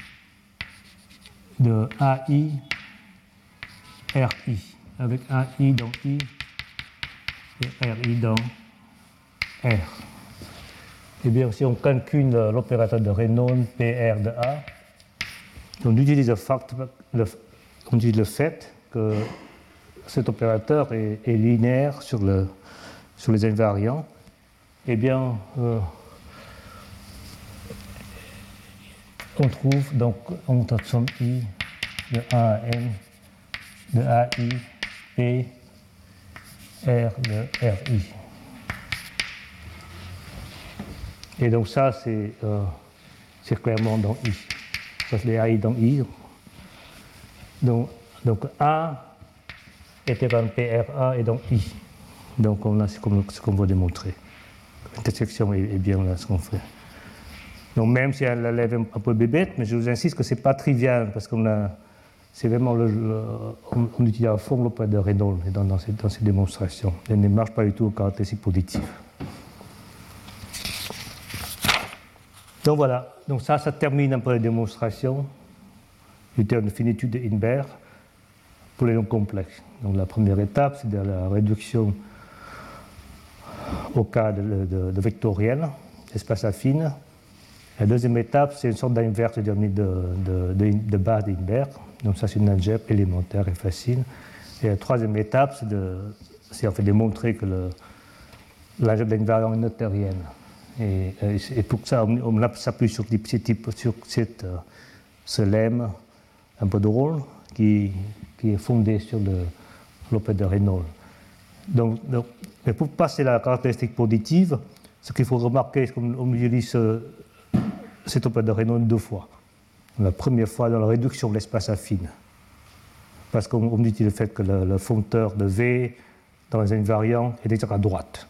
de A I R I, avec A I dans I et R I dans R. Et bien, si on calcule l'opérateur de Reynolds P R de A, on utilise le, fact, le, on utilise le fait que cet opérateur est, est linéaire sur, le, sur les invariants. Eh bien, euh, on trouve donc on de somme I de A à N de A I P R de R I. Et donc ça, c'est euh, clairement dans I. Ça, c'est A I dans I. Donc, donc A est égal à P R A et dans I. Donc on a ce qu'on qu va démontrer. L'intersection est, est bien là ce qu'on fait. Donc même si elle lève un peu bébête, mais je vous insiste que ce n'est pas trivial parce qu'on a, c'est vraiment le, le on, on utilise à fond l'opérateur de Reynolds dans, dans, ces, dans ces démonstrations. Elle ne marche pas du tout aux caractéristiques positives. Donc voilà, donc ça, ça termine un peu la démonstration du terme de finitude de Hilbert pour les nombres complexes. Donc la première étape, c'est de la réduction au cas de, de, de vectoriel, espace affine. La deuxième étape, c'est une sorte d'inverse de, de, de, de base d'Hilbert. Donc ça, c'est une algèbre élémentaire et facile. Et la troisième étape, c'est de, c'est en fait de montrer que l'algèbre d'invariant est notérienne. Et, et pour ça, on, on s'appuie sur, sur cette, euh, ce lemme un peu drôle qui, qui est fondé sur l'opérateur de Reynolds. Donc, donc, mais pour passer à la caractéristique positive, ce qu'il faut remarquer, c'est qu'on utilise ce, cet opérateur de Reynolds deux fois. La première fois dans la réduction de l'espace affine, parce qu'on utilise le fait que le, le foncteur de V dans les invariants est déjà à droite.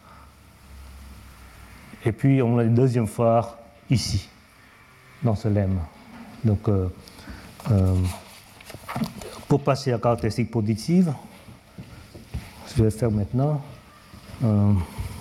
Et puis on a une deuxième fois ici, dans ce lemme. Donc, euh, euh, pour passer à la caractéristique positive, ce que je vais faire maintenant, euh,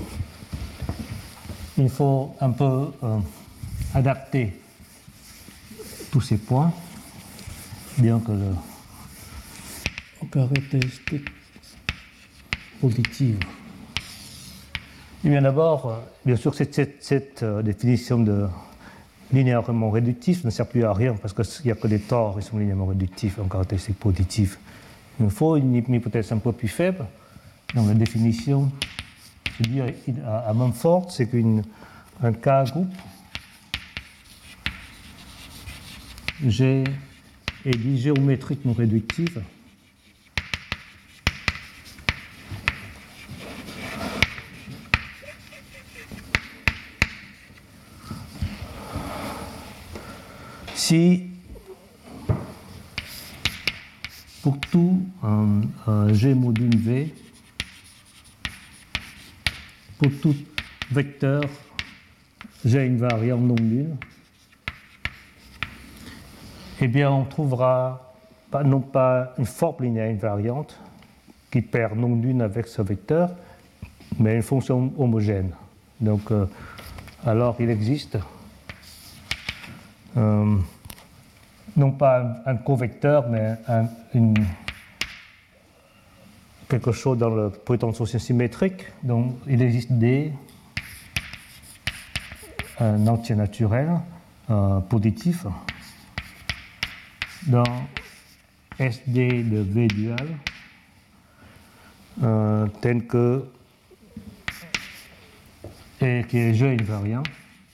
il faut un peu euh, adapter tous ces points, bien que la caractéristique positive. Et bien d'abord, bien sûr, cette, cette, cette euh, définition de linéairement réductif ne sert plus à rien parce qu'il n'y a que des torts qui sont linéairement réductifs en caractéristique positive. Il faut une hypothèse un peu plus faible. Donc la définition, je dis à, à même forte, c'est qu'un K-groupe G est dit géométriquement réductif si pour tout un, un G module V, pour tout vecteur G invariant non nul, eh bien on trouvera pas, non pas une forme linéaire invariante qui perd non nul avec ce vecteur, mais une fonction homogène. Donc, euh, alors il existe euh, non pas un, un covecteur, mais un, une, quelque chose dans le potentiel symétrique. Donc, il existe D, un entier naturel euh, positif, dans S D de V dual, euh, tel que, et qui est G invariant,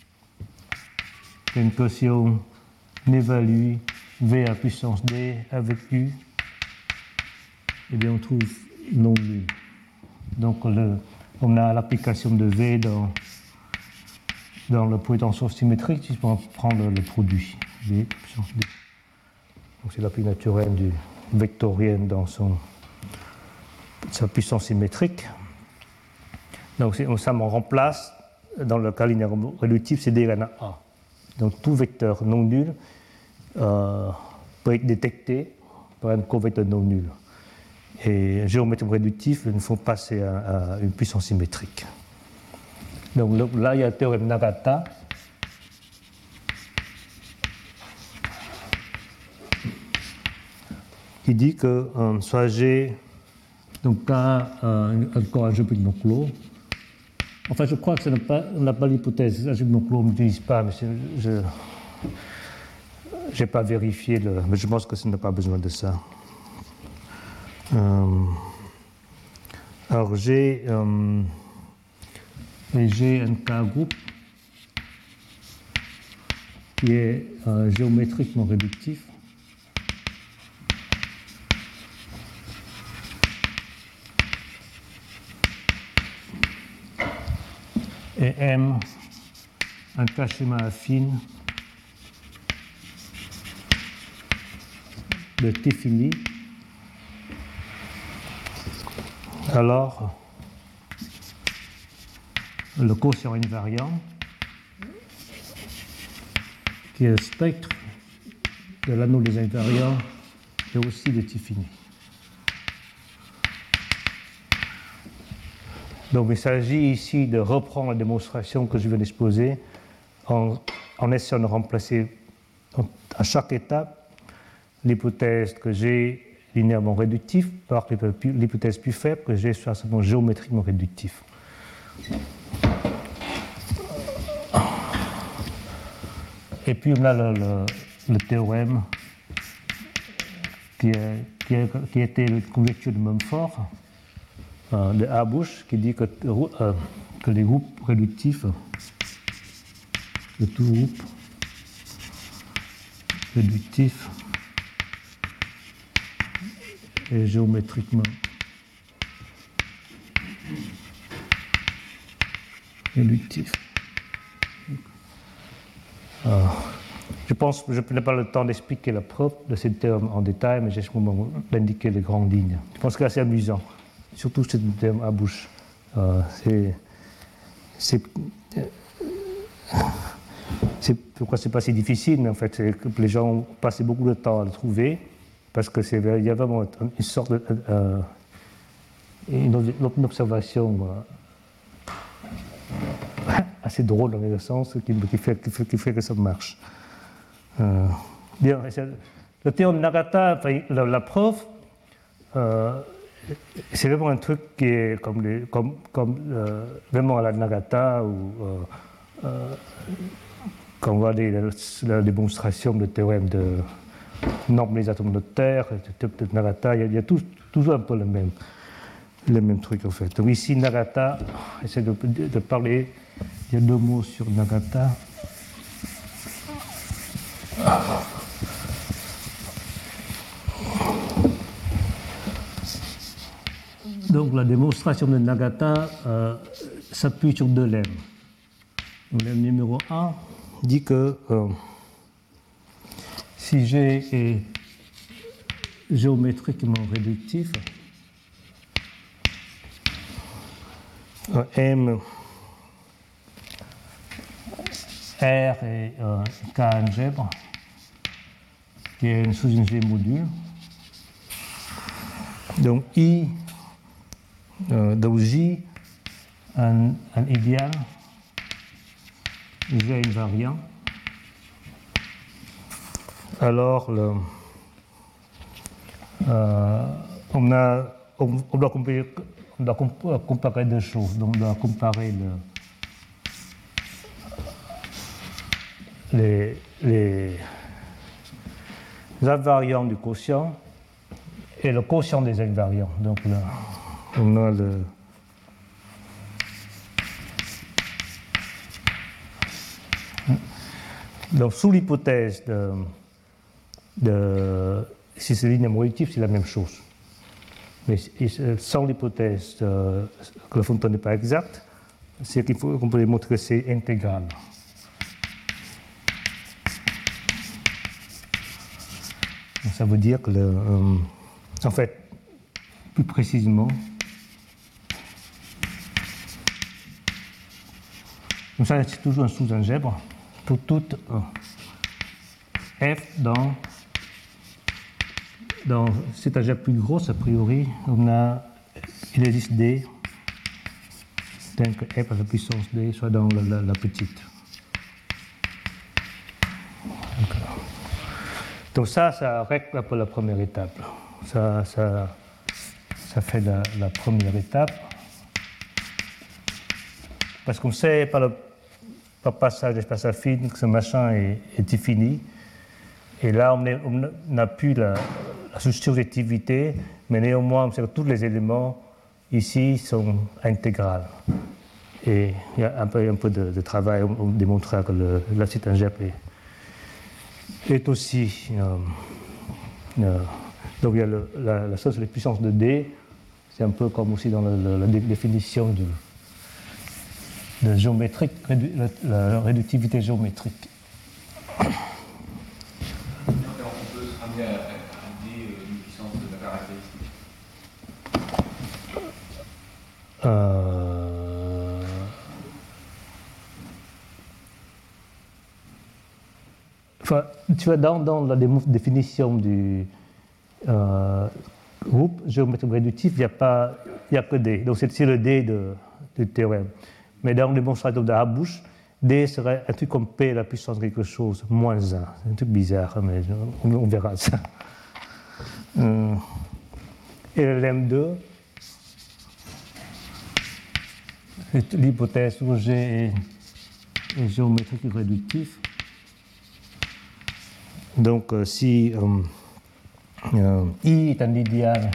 tel que si on évalue V à puissance D avec U, et bien on trouve non nul. Donc le, on a l'application de V dans dans le potentiel symétrique, si on prend le, le produit V puissance D. Donc c'est la plus naturelle du vectorienne dans son, sa puissance symétrique. Donc ça me remplace, dans le cas linéaire réductif, c'est D égale à A. Donc tout vecteur non nul euh, peut être détecté par un covecteur non nul. Et géométrie réductif, il faut passer à, à une puissance symétrique. Donc là, il y a le théorème Nagata. Qui dit que euh, soit G, donc K, euh, encore un algébrique non clos. Enfin, je crois que on n'a pas l'hypothèse, l'algèbre non clos, on n'utilise pas, mais je n'ai pas vérifié, le, mais je pense que ça n'a pas besoin de ça. Euh, alors, j'ai, euh, j'ai un K groupe qui est euh, géométriquement réductif. Et M, un K schéma affine de T fini. Alors, le quotient invariant, qui est le spectre de l'anneau des invariants, et aussi de T fini. Donc il s'agit ici de reprendre la démonstration que je viens d'exposer en, en essayant de remplacer à chaque étape l'hypothèse que j'ai linéairement réductif par l'hypothèse plus faible que j'ai soit simplement géométriquement réductif. Et puis on a le, le, le théorème qui, est, qui, est, qui était une conjecture de Mumford euh, de Habush qui dit que, euh, que les groupes réductifs de tout groupe réductif et géométriquement réductif. Alors, je pense que je n'ai pas le temps d'expliquer la preuve de ces termes en détail, mais j'ai simplement d'indiquer les grandes lignes. Je pense que c'est assez amusant, surtout ce terme à bouche. Euh, c'est, c'est, c'est, pourquoi c'est pas si difficile, mais en fait, c'est que les gens ont passé beaucoup de temps à le trouver, parce que c'est, il y a vraiment une sorte de, euh, une, une observation euh, assez drôle dans le sens qui, qui, fait, qui, fait, qui fait que ça marche. Euh, bien, le théorème Nagata, enfin, la, la preuve, euh, c'est vraiment un truc qui est comme, les, comme, comme euh, vraiment à la Nagata ou euh, euh, quand on voit les, la, la démonstration de théorème de norme des atomes de terre, de, de, de Nagata, il y a, il y a tout, toujours un peu le même, le même truc en fait. Donc ici Nagata, j'essaie de, de, de parler. Il y a deux mots sur Nagata. Donc la démonstration de Nagata euh, s'appuie sur deux lemmes. Le lemme numéro un dit que euh, si G est géométriquement réductif, euh, M R est euh, K algèbre, qui est une sous une G module. Donc I, euh, donc J, un, un idéal, G invariant. Alors, le, euh, on, a, on, on, doit comparer, on doit comparer deux choses. Donc, on doit comparer le Les, les invariants du quotient et le quotient des invariants. Donc là, on a le. Donc sous l'hypothèse de, de si c'est linéairement réductif, c'est la même chose. Mais sans l'hypothèse de, que le fonction n'est pas exact, c'est qu'il faut qu'on peut démontrer que c'est intégral. Donc, ça veut dire que, le, euh, en fait, plus précisément, donc ça c'est toujours un sous-algèbre pour toute euh, f dans, dans cet algèbre plus grosse, a priori, on a, il existe d, tel que f à la puissance d soit dans la, la, la petite. Donc ça, ça règle un peu la première étape. Ça, ça, ça fait la, la première étape. Parce qu'on sait par le par passage d'espace affine que ce machin est, est infini. Et là, on n'a plus la, la surjectivité, mais néanmoins, on sait que tous les éléments ici sont intégrales. Et il y a un peu, un peu de, de travail, on, on démontrera que le, la cet algèbre est, est aussi. Euh, euh, donc il y a le, la, la source de la puissance de D, c'est un peu comme aussi dans le, le, la définition du. De géométrique, la, la réductivité géométrique. On peut se ramener à, à dire une puissance de la caractéristique. Euh... Enfin, tu vois, dans, dans la définition du euh, groupe géométrique réductif, il n'y a, a que D. Donc c'est le D de, du théorème. Mais dans le démonstrateur de Habush, D serait un truc comme P à la puissance de quelque chose, moins un. C'est un truc bizarre, mais on, on verra ça. Hum. Et le lemme deux, l'hypothèse où G est, est géométrique réductif. Donc, euh, si euh, euh, I est un idéal,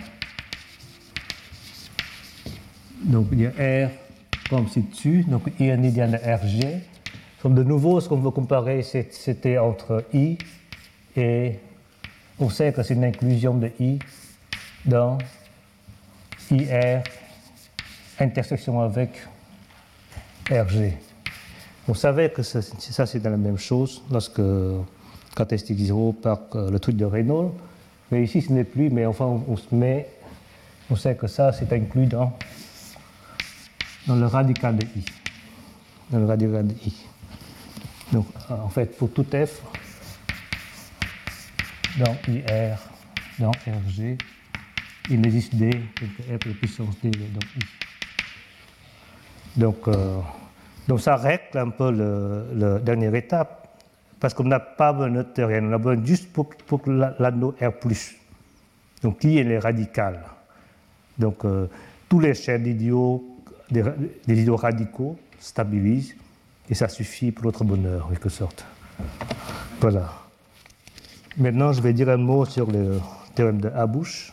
donc il y a R comme ci-dessus, donc I est un idéal de R G. Donc de nouveau, ce qu'on veut comparer, c'était entre I et on sait que c'est une inclusion de I dans I R intersection avec R G. On savait que ça, ça c'était la même chose lorsque caractéristique zéro par le truc de Reynolds, mais ici ce n'est plus, mais enfin on, on se met, on sait que ça c'est inclus dans dans le radical de I. Dans le radical de I. Donc, en fait, pour tout F, dans I R, dans R G, il existe D, donc F de puissance D dans I. Donc, euh, donc ça règle un peu la dernière étape, parce qu'on n'a pas besoin de théorème, on a besoin juste pour, pour l'anneau R plus. Donc, I, elle est radicale. Donc, euh, tous les chaînes d'idiots Des, des idiots radicaux stabilisent et ça suffit pour notre bonheur, en quelque sorte. Voilà. Maintenant, je vais dire un mot sur le théorème de Habush.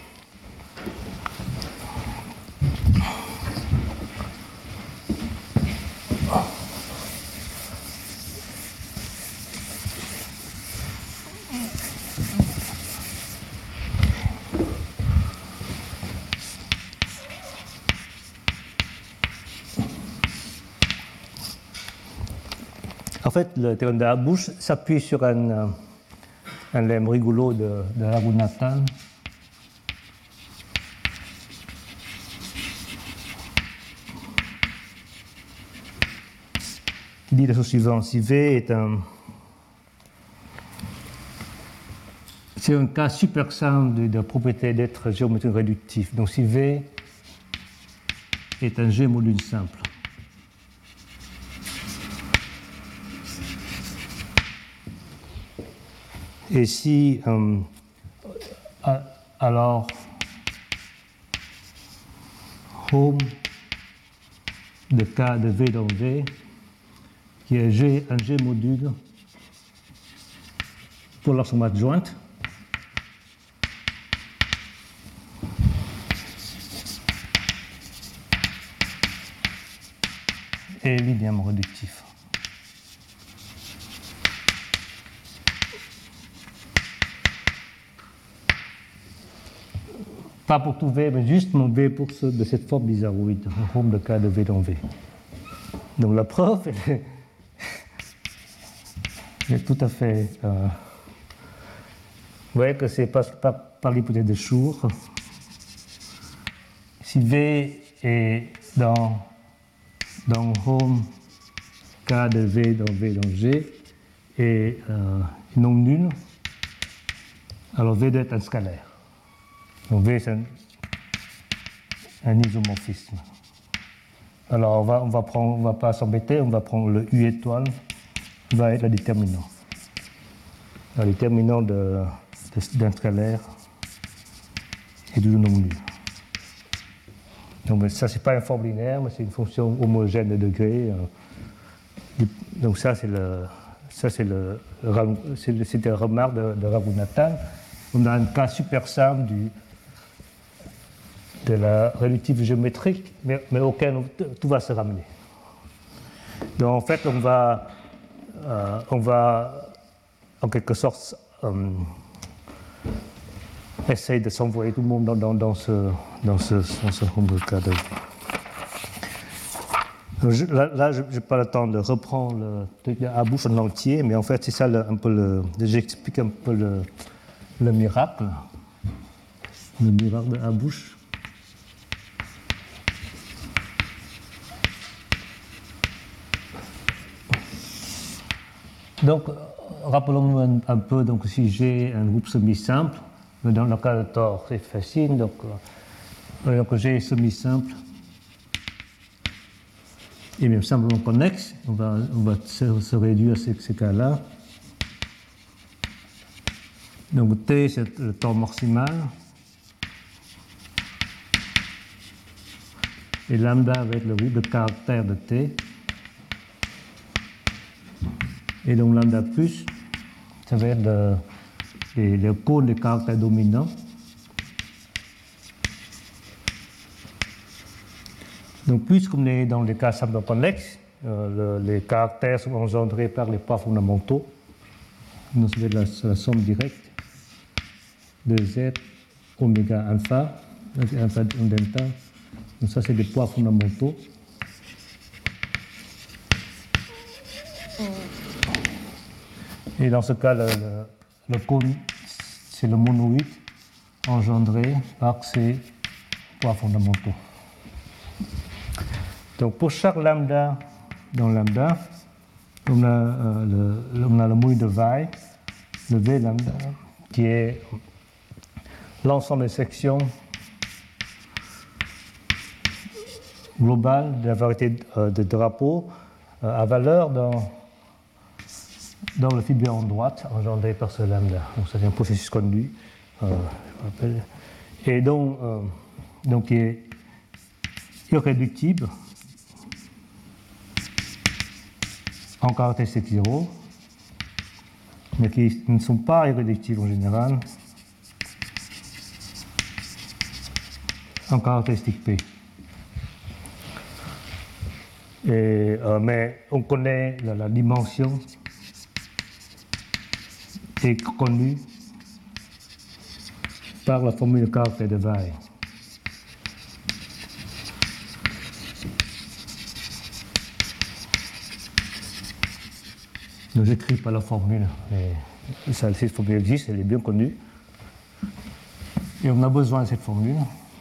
En fait, le théorème de Habush s'appuie sur un, un lemme rigolo de, de Raghunathan. Qui dit la chose suivante: si V est un. C'est un cas super simple de, de propriété d'être géométrique réductif. Donc si V est un G module simple. Et si, euh, alors, home de K de V dans V, qui est G, un G module pour la somme adjointe, est linéairement réductif. Pas pour tout V, mais juste mon V pour ce, de cette forme bizarroïde, un forme de K de V dans V. Donc la preuve, elle est, elle est tout à fait euh, voyez que c'est par, par, par l'hypothèse de Schur. Si V est dans, dans home K de V dans V dans G est euh, non nul, alors V doit être un scalaire. Donc V c'est un, un isomorphisme. Alors on va, on va prendre, on va pas s'embêter, on va prendre le U étoile, qui va être le déterminant. Le déterminant de, de, d'un scalaire est toujours non nul. Donc ça c'est pas une forme linéaire, mais c'est une fonction homogène de degré. Donc ça c'est le, ça c'est le, c'est, c'est la remarque de, de Raghunathan. On a un cas super simple du, de la réductive géométrique, mais, mais auquel on, tout va se ramener. Donc en fait, on va, euh, on va en quelque sorte euh, essayer de s'envoyer tout le monde dans, dans, dans ce, dans ce, dans ce cadre. Je, là, là je n'ai pas le temps de reprendre le truc de Haboush en entier, mais en fait, c'est ça le, un peu le. J'explique un peu le, le miracle, le miracle de Haboush. Donc, rappelons-nous un, un peu, donc, si j'ai un groupe semi-simple, dans le cas de Thor, c'est facile, donc, euh, donc j'ai semi-simple, et même simplement connexe, on va, on va se, se réduire à ces, ces cas-là. Donc T, c'est le temps maximal, et lambda va être le groupe de caractères de T. Et donc lambda plus, ça va être le, les, le cône des caractères dominants. Donc puisqu'on est dans les cas simplement connexes, euh, le, les caractères sont engendrés par les poids fondamentaux. Donc ça va être la, la somme directe de Z oméga alpha, alpha delta. Donc ça c'est des poids fondamentaux. Et dans ce cas, le, le, le cône, c'est le monoïde engendré par ces poids fondamentaux. Donc pour chaque lambda dans lambda, on a, euh, le, on a le monoïde de Weyl, le V lambda, qui est l'ensemble des sections globales de la variété de, de drapeaux euh, à valeur dans dans le fibre en droite engendré par ce lambda. Donc ça c'est un processus connu, euh, je rappelle. Et donc, euh, donc il est irréductible en caractéristique zéro, mais qui ne sont pas irréductibles en général en caractéristique P. Et, euh, mais on connaît la, la dimension est connue par la formule de caractère de Weyl. Ne j'écris pas la formule, mais ça, cette formule existe, elle est bien connue. Et on a besoin de cette formule.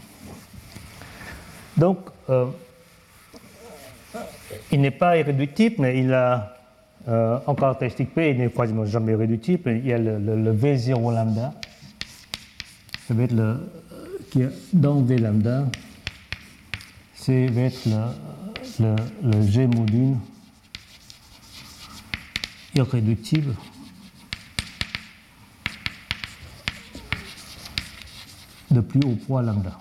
Donc, euh, il n'est pas irréductible, mais il a Euh, en caractéristique P, il n'est quasiment jamais réductible. Il y a le, le, le V zéro lambda, ça va être le, qui est dans V lambda, c'est va être le, le, le G module irréductible de plus haut poids lambda.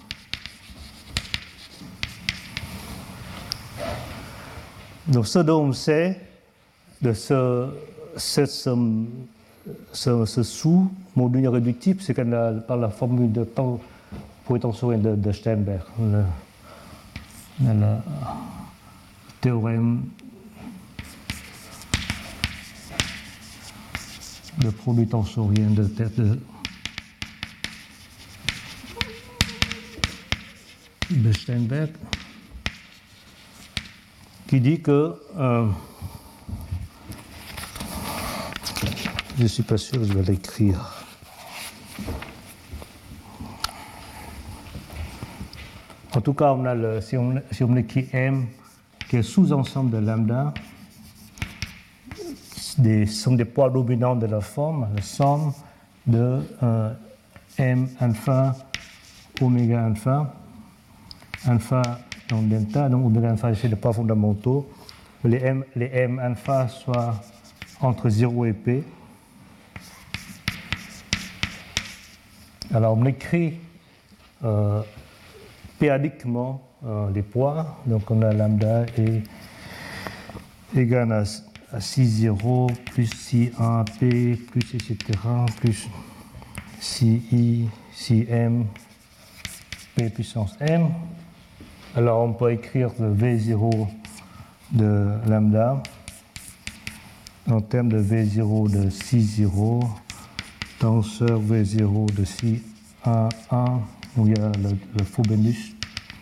Donc ce dont on sait de ce, ce, ce, ce, ce sous-module irréductible, c'est que la, par la formule de temps pour tensoriel de, de Sternberg, le, le théorème de produit tensorien de, de, de Sternberg, qui dit que euh, je ne suis pas sûr, je vais l'écrire. En tout cas, on a le, si, on, si on écrit M, qui est sous-ensemble de lambda, des, sont des poids dominants de la forme, la somme de euh, M alpha, oméga alpha, alpha donc delta, donc oméga alpha, c'est les poids fondamentaux. Les M, les M alpha soient entre zéro et P. Alors on écrit euh, périodiquement euh, les poids, donc on a lambda est égal à, à psi zéro plus psi un P plus et cetera plus psi I, psi M, P puissance M. Alors on peut écrire le V zéro de lambda en termes de V zéro de psi zéro, tenseur V zéro de psi un, un, où il y a le, le Frobenius,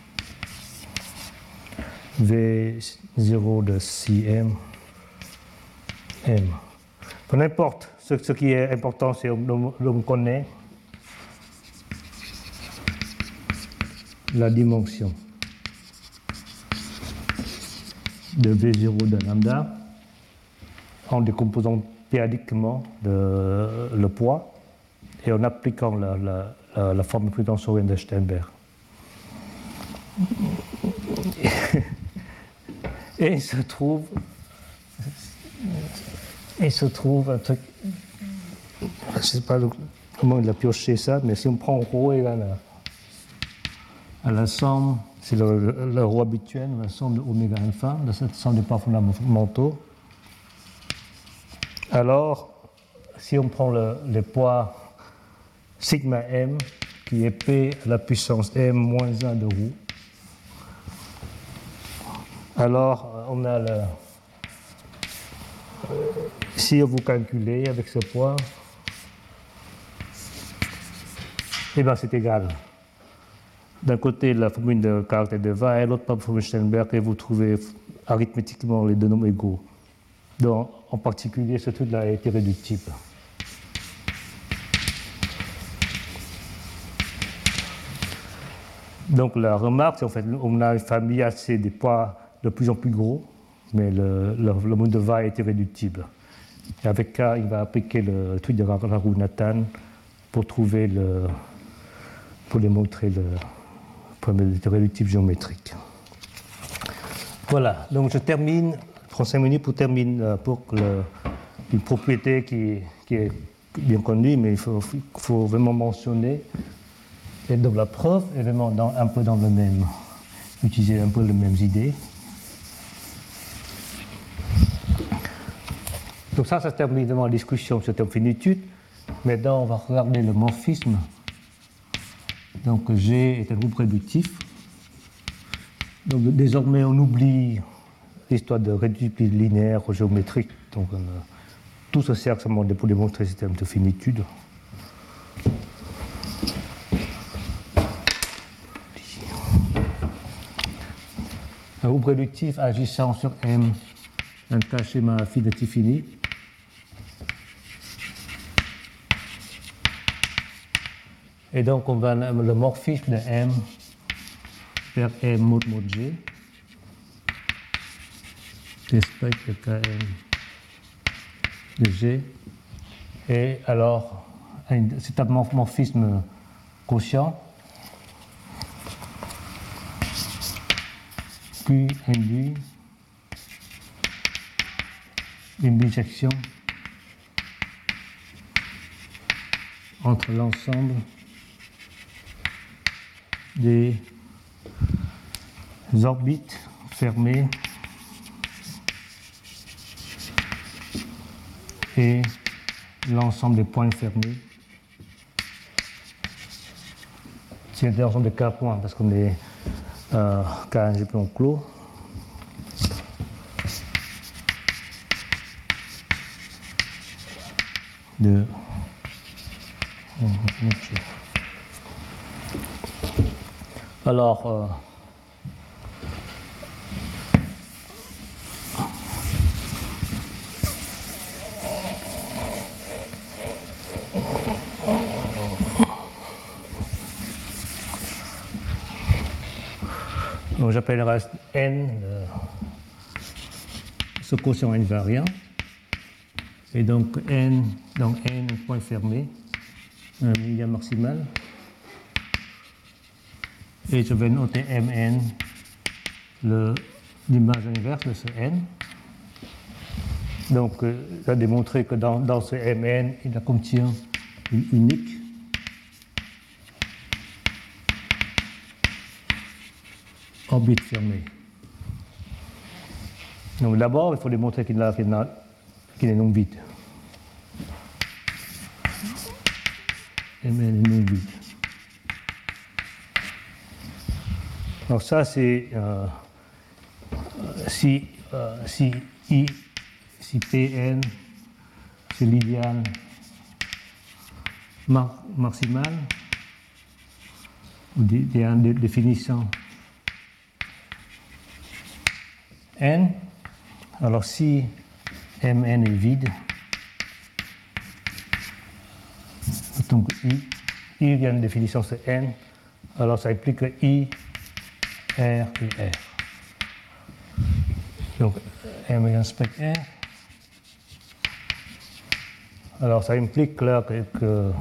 V zéro de psi M, M. Peu n'importe, ce, ce qui est important, c'est qu'on connaît la dimension de V zéro de lambda en décomposant périodiquement de, le poids et en appliquant la, la, la, la forme prudentielle de Steinberg. Et il se trouve, il se trouve un truc, je ne sais pas comment il a pioché ça, mais si on prend ρ égale à, à la somme, c'est le, le ρ habituel, la somme de oméga alpha, de cette somme des poids fondamentaux, alors si on prend le, les poids sigma m, qui est P à la puissance m moins un de roue, alors on a le... Si vous calculez avec ce poids, eh bien c'est égal. D'un côté la formule de caractère de Weil, l'autre par la formule Steinberg, et vous trouvez arithmétiquement les deux nombres égaux. Donc, en particulier, ce truc-là a été réductible. Donc la remarque, c'est en fait, on a une famille assez des poids de plus en plus gros, mais le, le, le mode de Weil était réductible. Et avec K, il va appliquer le, le truc de la roue Nathan pour trouver le, pour démontrer le problème de réductible géométrique. Voilà, donc je termine, je prends cinq minutes pour terminer pour le, une propriété qui, qui est bien connue, mais il faut, il faut vraiment mentionner. Et donc la preuve est vraiment dans, un peu dans le même, utiliser un peu les mêmes idées. Donc ça, ça termine vraiment la discussion sur cette finitude. Maintenant, on va regarder le morphisme. Donc G est un groupe réductif. Donc désormais, on oublie l'histoire de réductibilité linéaire ou géométrique. Donc on, tout se sert seulement pour démontrer le système de finitude. Un groupe réductif agissant sur M, un cas schéma affinitif fini. Et donc, on va le morphisme de M vers M mod mod G. Respecte le K M de G. Et alors, c'est un morphisme quotient. Qui induit une bijection entre l'ensemble des orbites fermées et l'ensemble des points fermés. C'est l'ensemble des K points parce qu'on est euh, K un G plan clos. De alors euh, Donc j'appellerai n le, ce quotient invariant. Et donc n, donc n point fermé, un média maximal. Et je vais noter Mn, l'image inverse de ce n. Donc, euh, je vais démontrer que dans, dans ce Mn, il contient une unique. Orbite fermée. Donc, d'abord, il faut démontrer qu'il est non vide. Mn est non vide. Alors, ça, c'est euh, si, euh, si I. Si Pn, c'est l'idéal mar maximal, ou l'idéal de définition n, alors si Mn est vide, donc I, I vient de définition c'est n, alors ça implique que I, R et R. Donc M égale spec R. Alors, ça implique là que, que,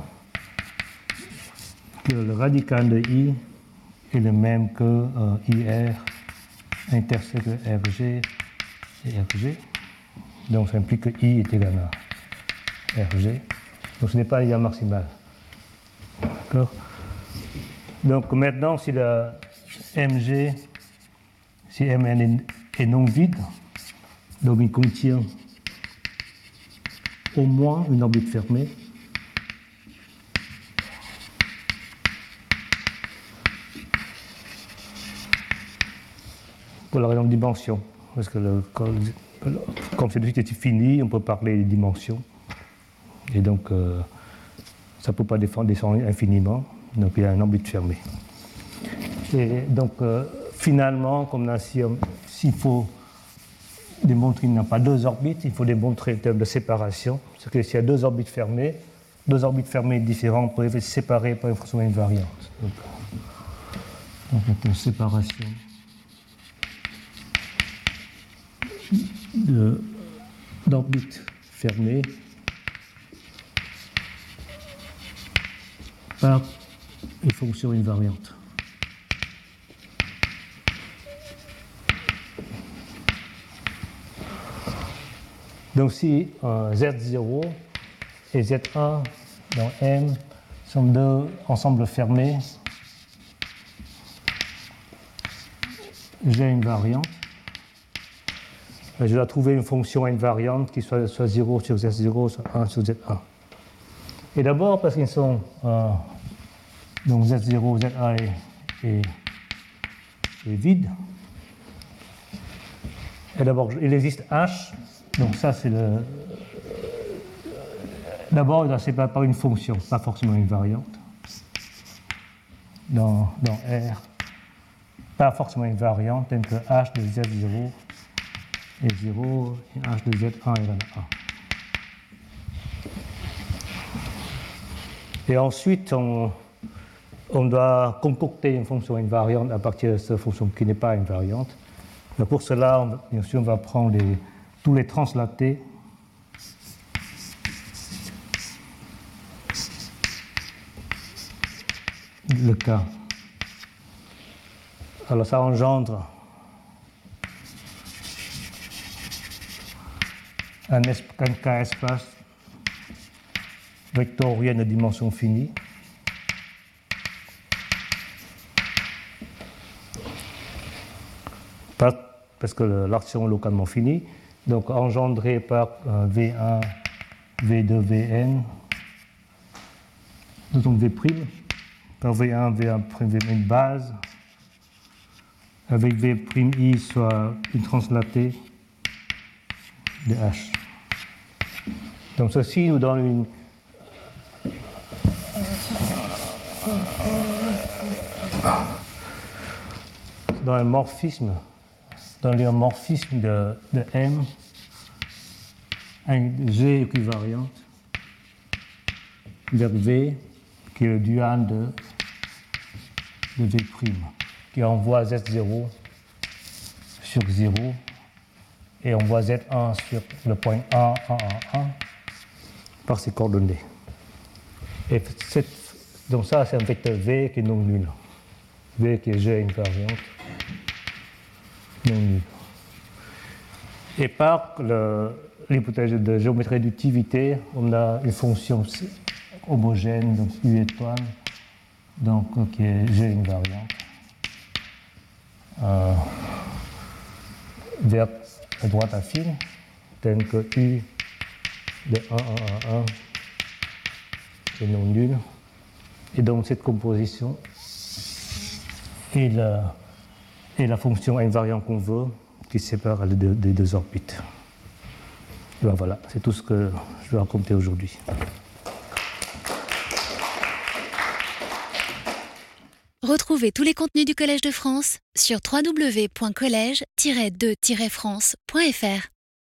que le radical de I est le même que euh, I R intersecte R G et R G. Donc, ça implique que I est égal à R G. Donc, ce n'est pas l'idéal maximal. D'accord? Donc, maintenant, si la M G, si Mn est, est non vide, donc il contient au moins une orbite fermée. Pour la raison de dimension. Parce que le, comme c'est est fini, on peut parler de dimension. Et donc, euh, ça ne peut pas descendre infiniment. Donc, il y a une orbite fermée. Et donc, euh, finalement, comme on a si, s'il faut démontrer qu'il n'y a pas deux orbites, il faut démontrer le terme de séparation. Parce que s'il y a deux orbites fermées, deux orbites fermées différentes peuvent être séparées par une fonction invariante. Donc, donc une séparation de, d'orbites fermées par une fonction invariante. Donc si euh, Z zéro et Z un dans M sont deux ensembles fermés, j'ai une variante. Je dois trouver une fonction invariante qui soit, soit zéro sur Z zéro, soit un sur Z un. Et d'abord, parce qu'ils sont euh, donc Z zéro, Z un est, est, est vide. Et d'abord, il existe H. Donc ça, c'est le... D'abord, il doit séparer par une fonction, pas forcément une variante. Dans, dans R, pas forcément une variante, telle que H de Z zéro est zéro et H de Z un égale à un. Et ensuite, on, on doit concocter une fonction invariante à partir de cette fonction qui n'est pas invariante. Et pour cela, on, bien sûr, on va prendre les, tous les translatés le cas. Alors ça engendre un, un cas espace vectorien de dimension finie. Pas, parce que l'action est localement finie. Donc engendré par euh, V un, V deux, Vn, donc V', par V un, V un', V' une base, avec V'I soit une translatée de H. Donc ceci nous donne une dans un morphisme, dans le morphisme de, de M, un G équivariante vers V, qui est le dual de, de V', qui envoie Z zéro sur zéro et on voit Z un sur le point un, un, un, un par ces coordonnées. Et cette, donc ça, c'est un vecteur V qui est non nul. V qui est G invariante non nul. Et par l'hypothèse de géométrie d'additivité, on a une fonction homogène, donc U étoile, donc, qui est G invariante, euh, vers la droite affine, telle que U de un, un, un, un est non nul. Et donc cette composition est la, est la fonction invariante qu'on veut, qui sépare les deux, les deux orbites. Et ben voilà, c'est tout ce que je vais raconter aujourd'hui. Retrouvez tous les contenus du Collège de France sur w w w point collège tiret de tiret france point f r.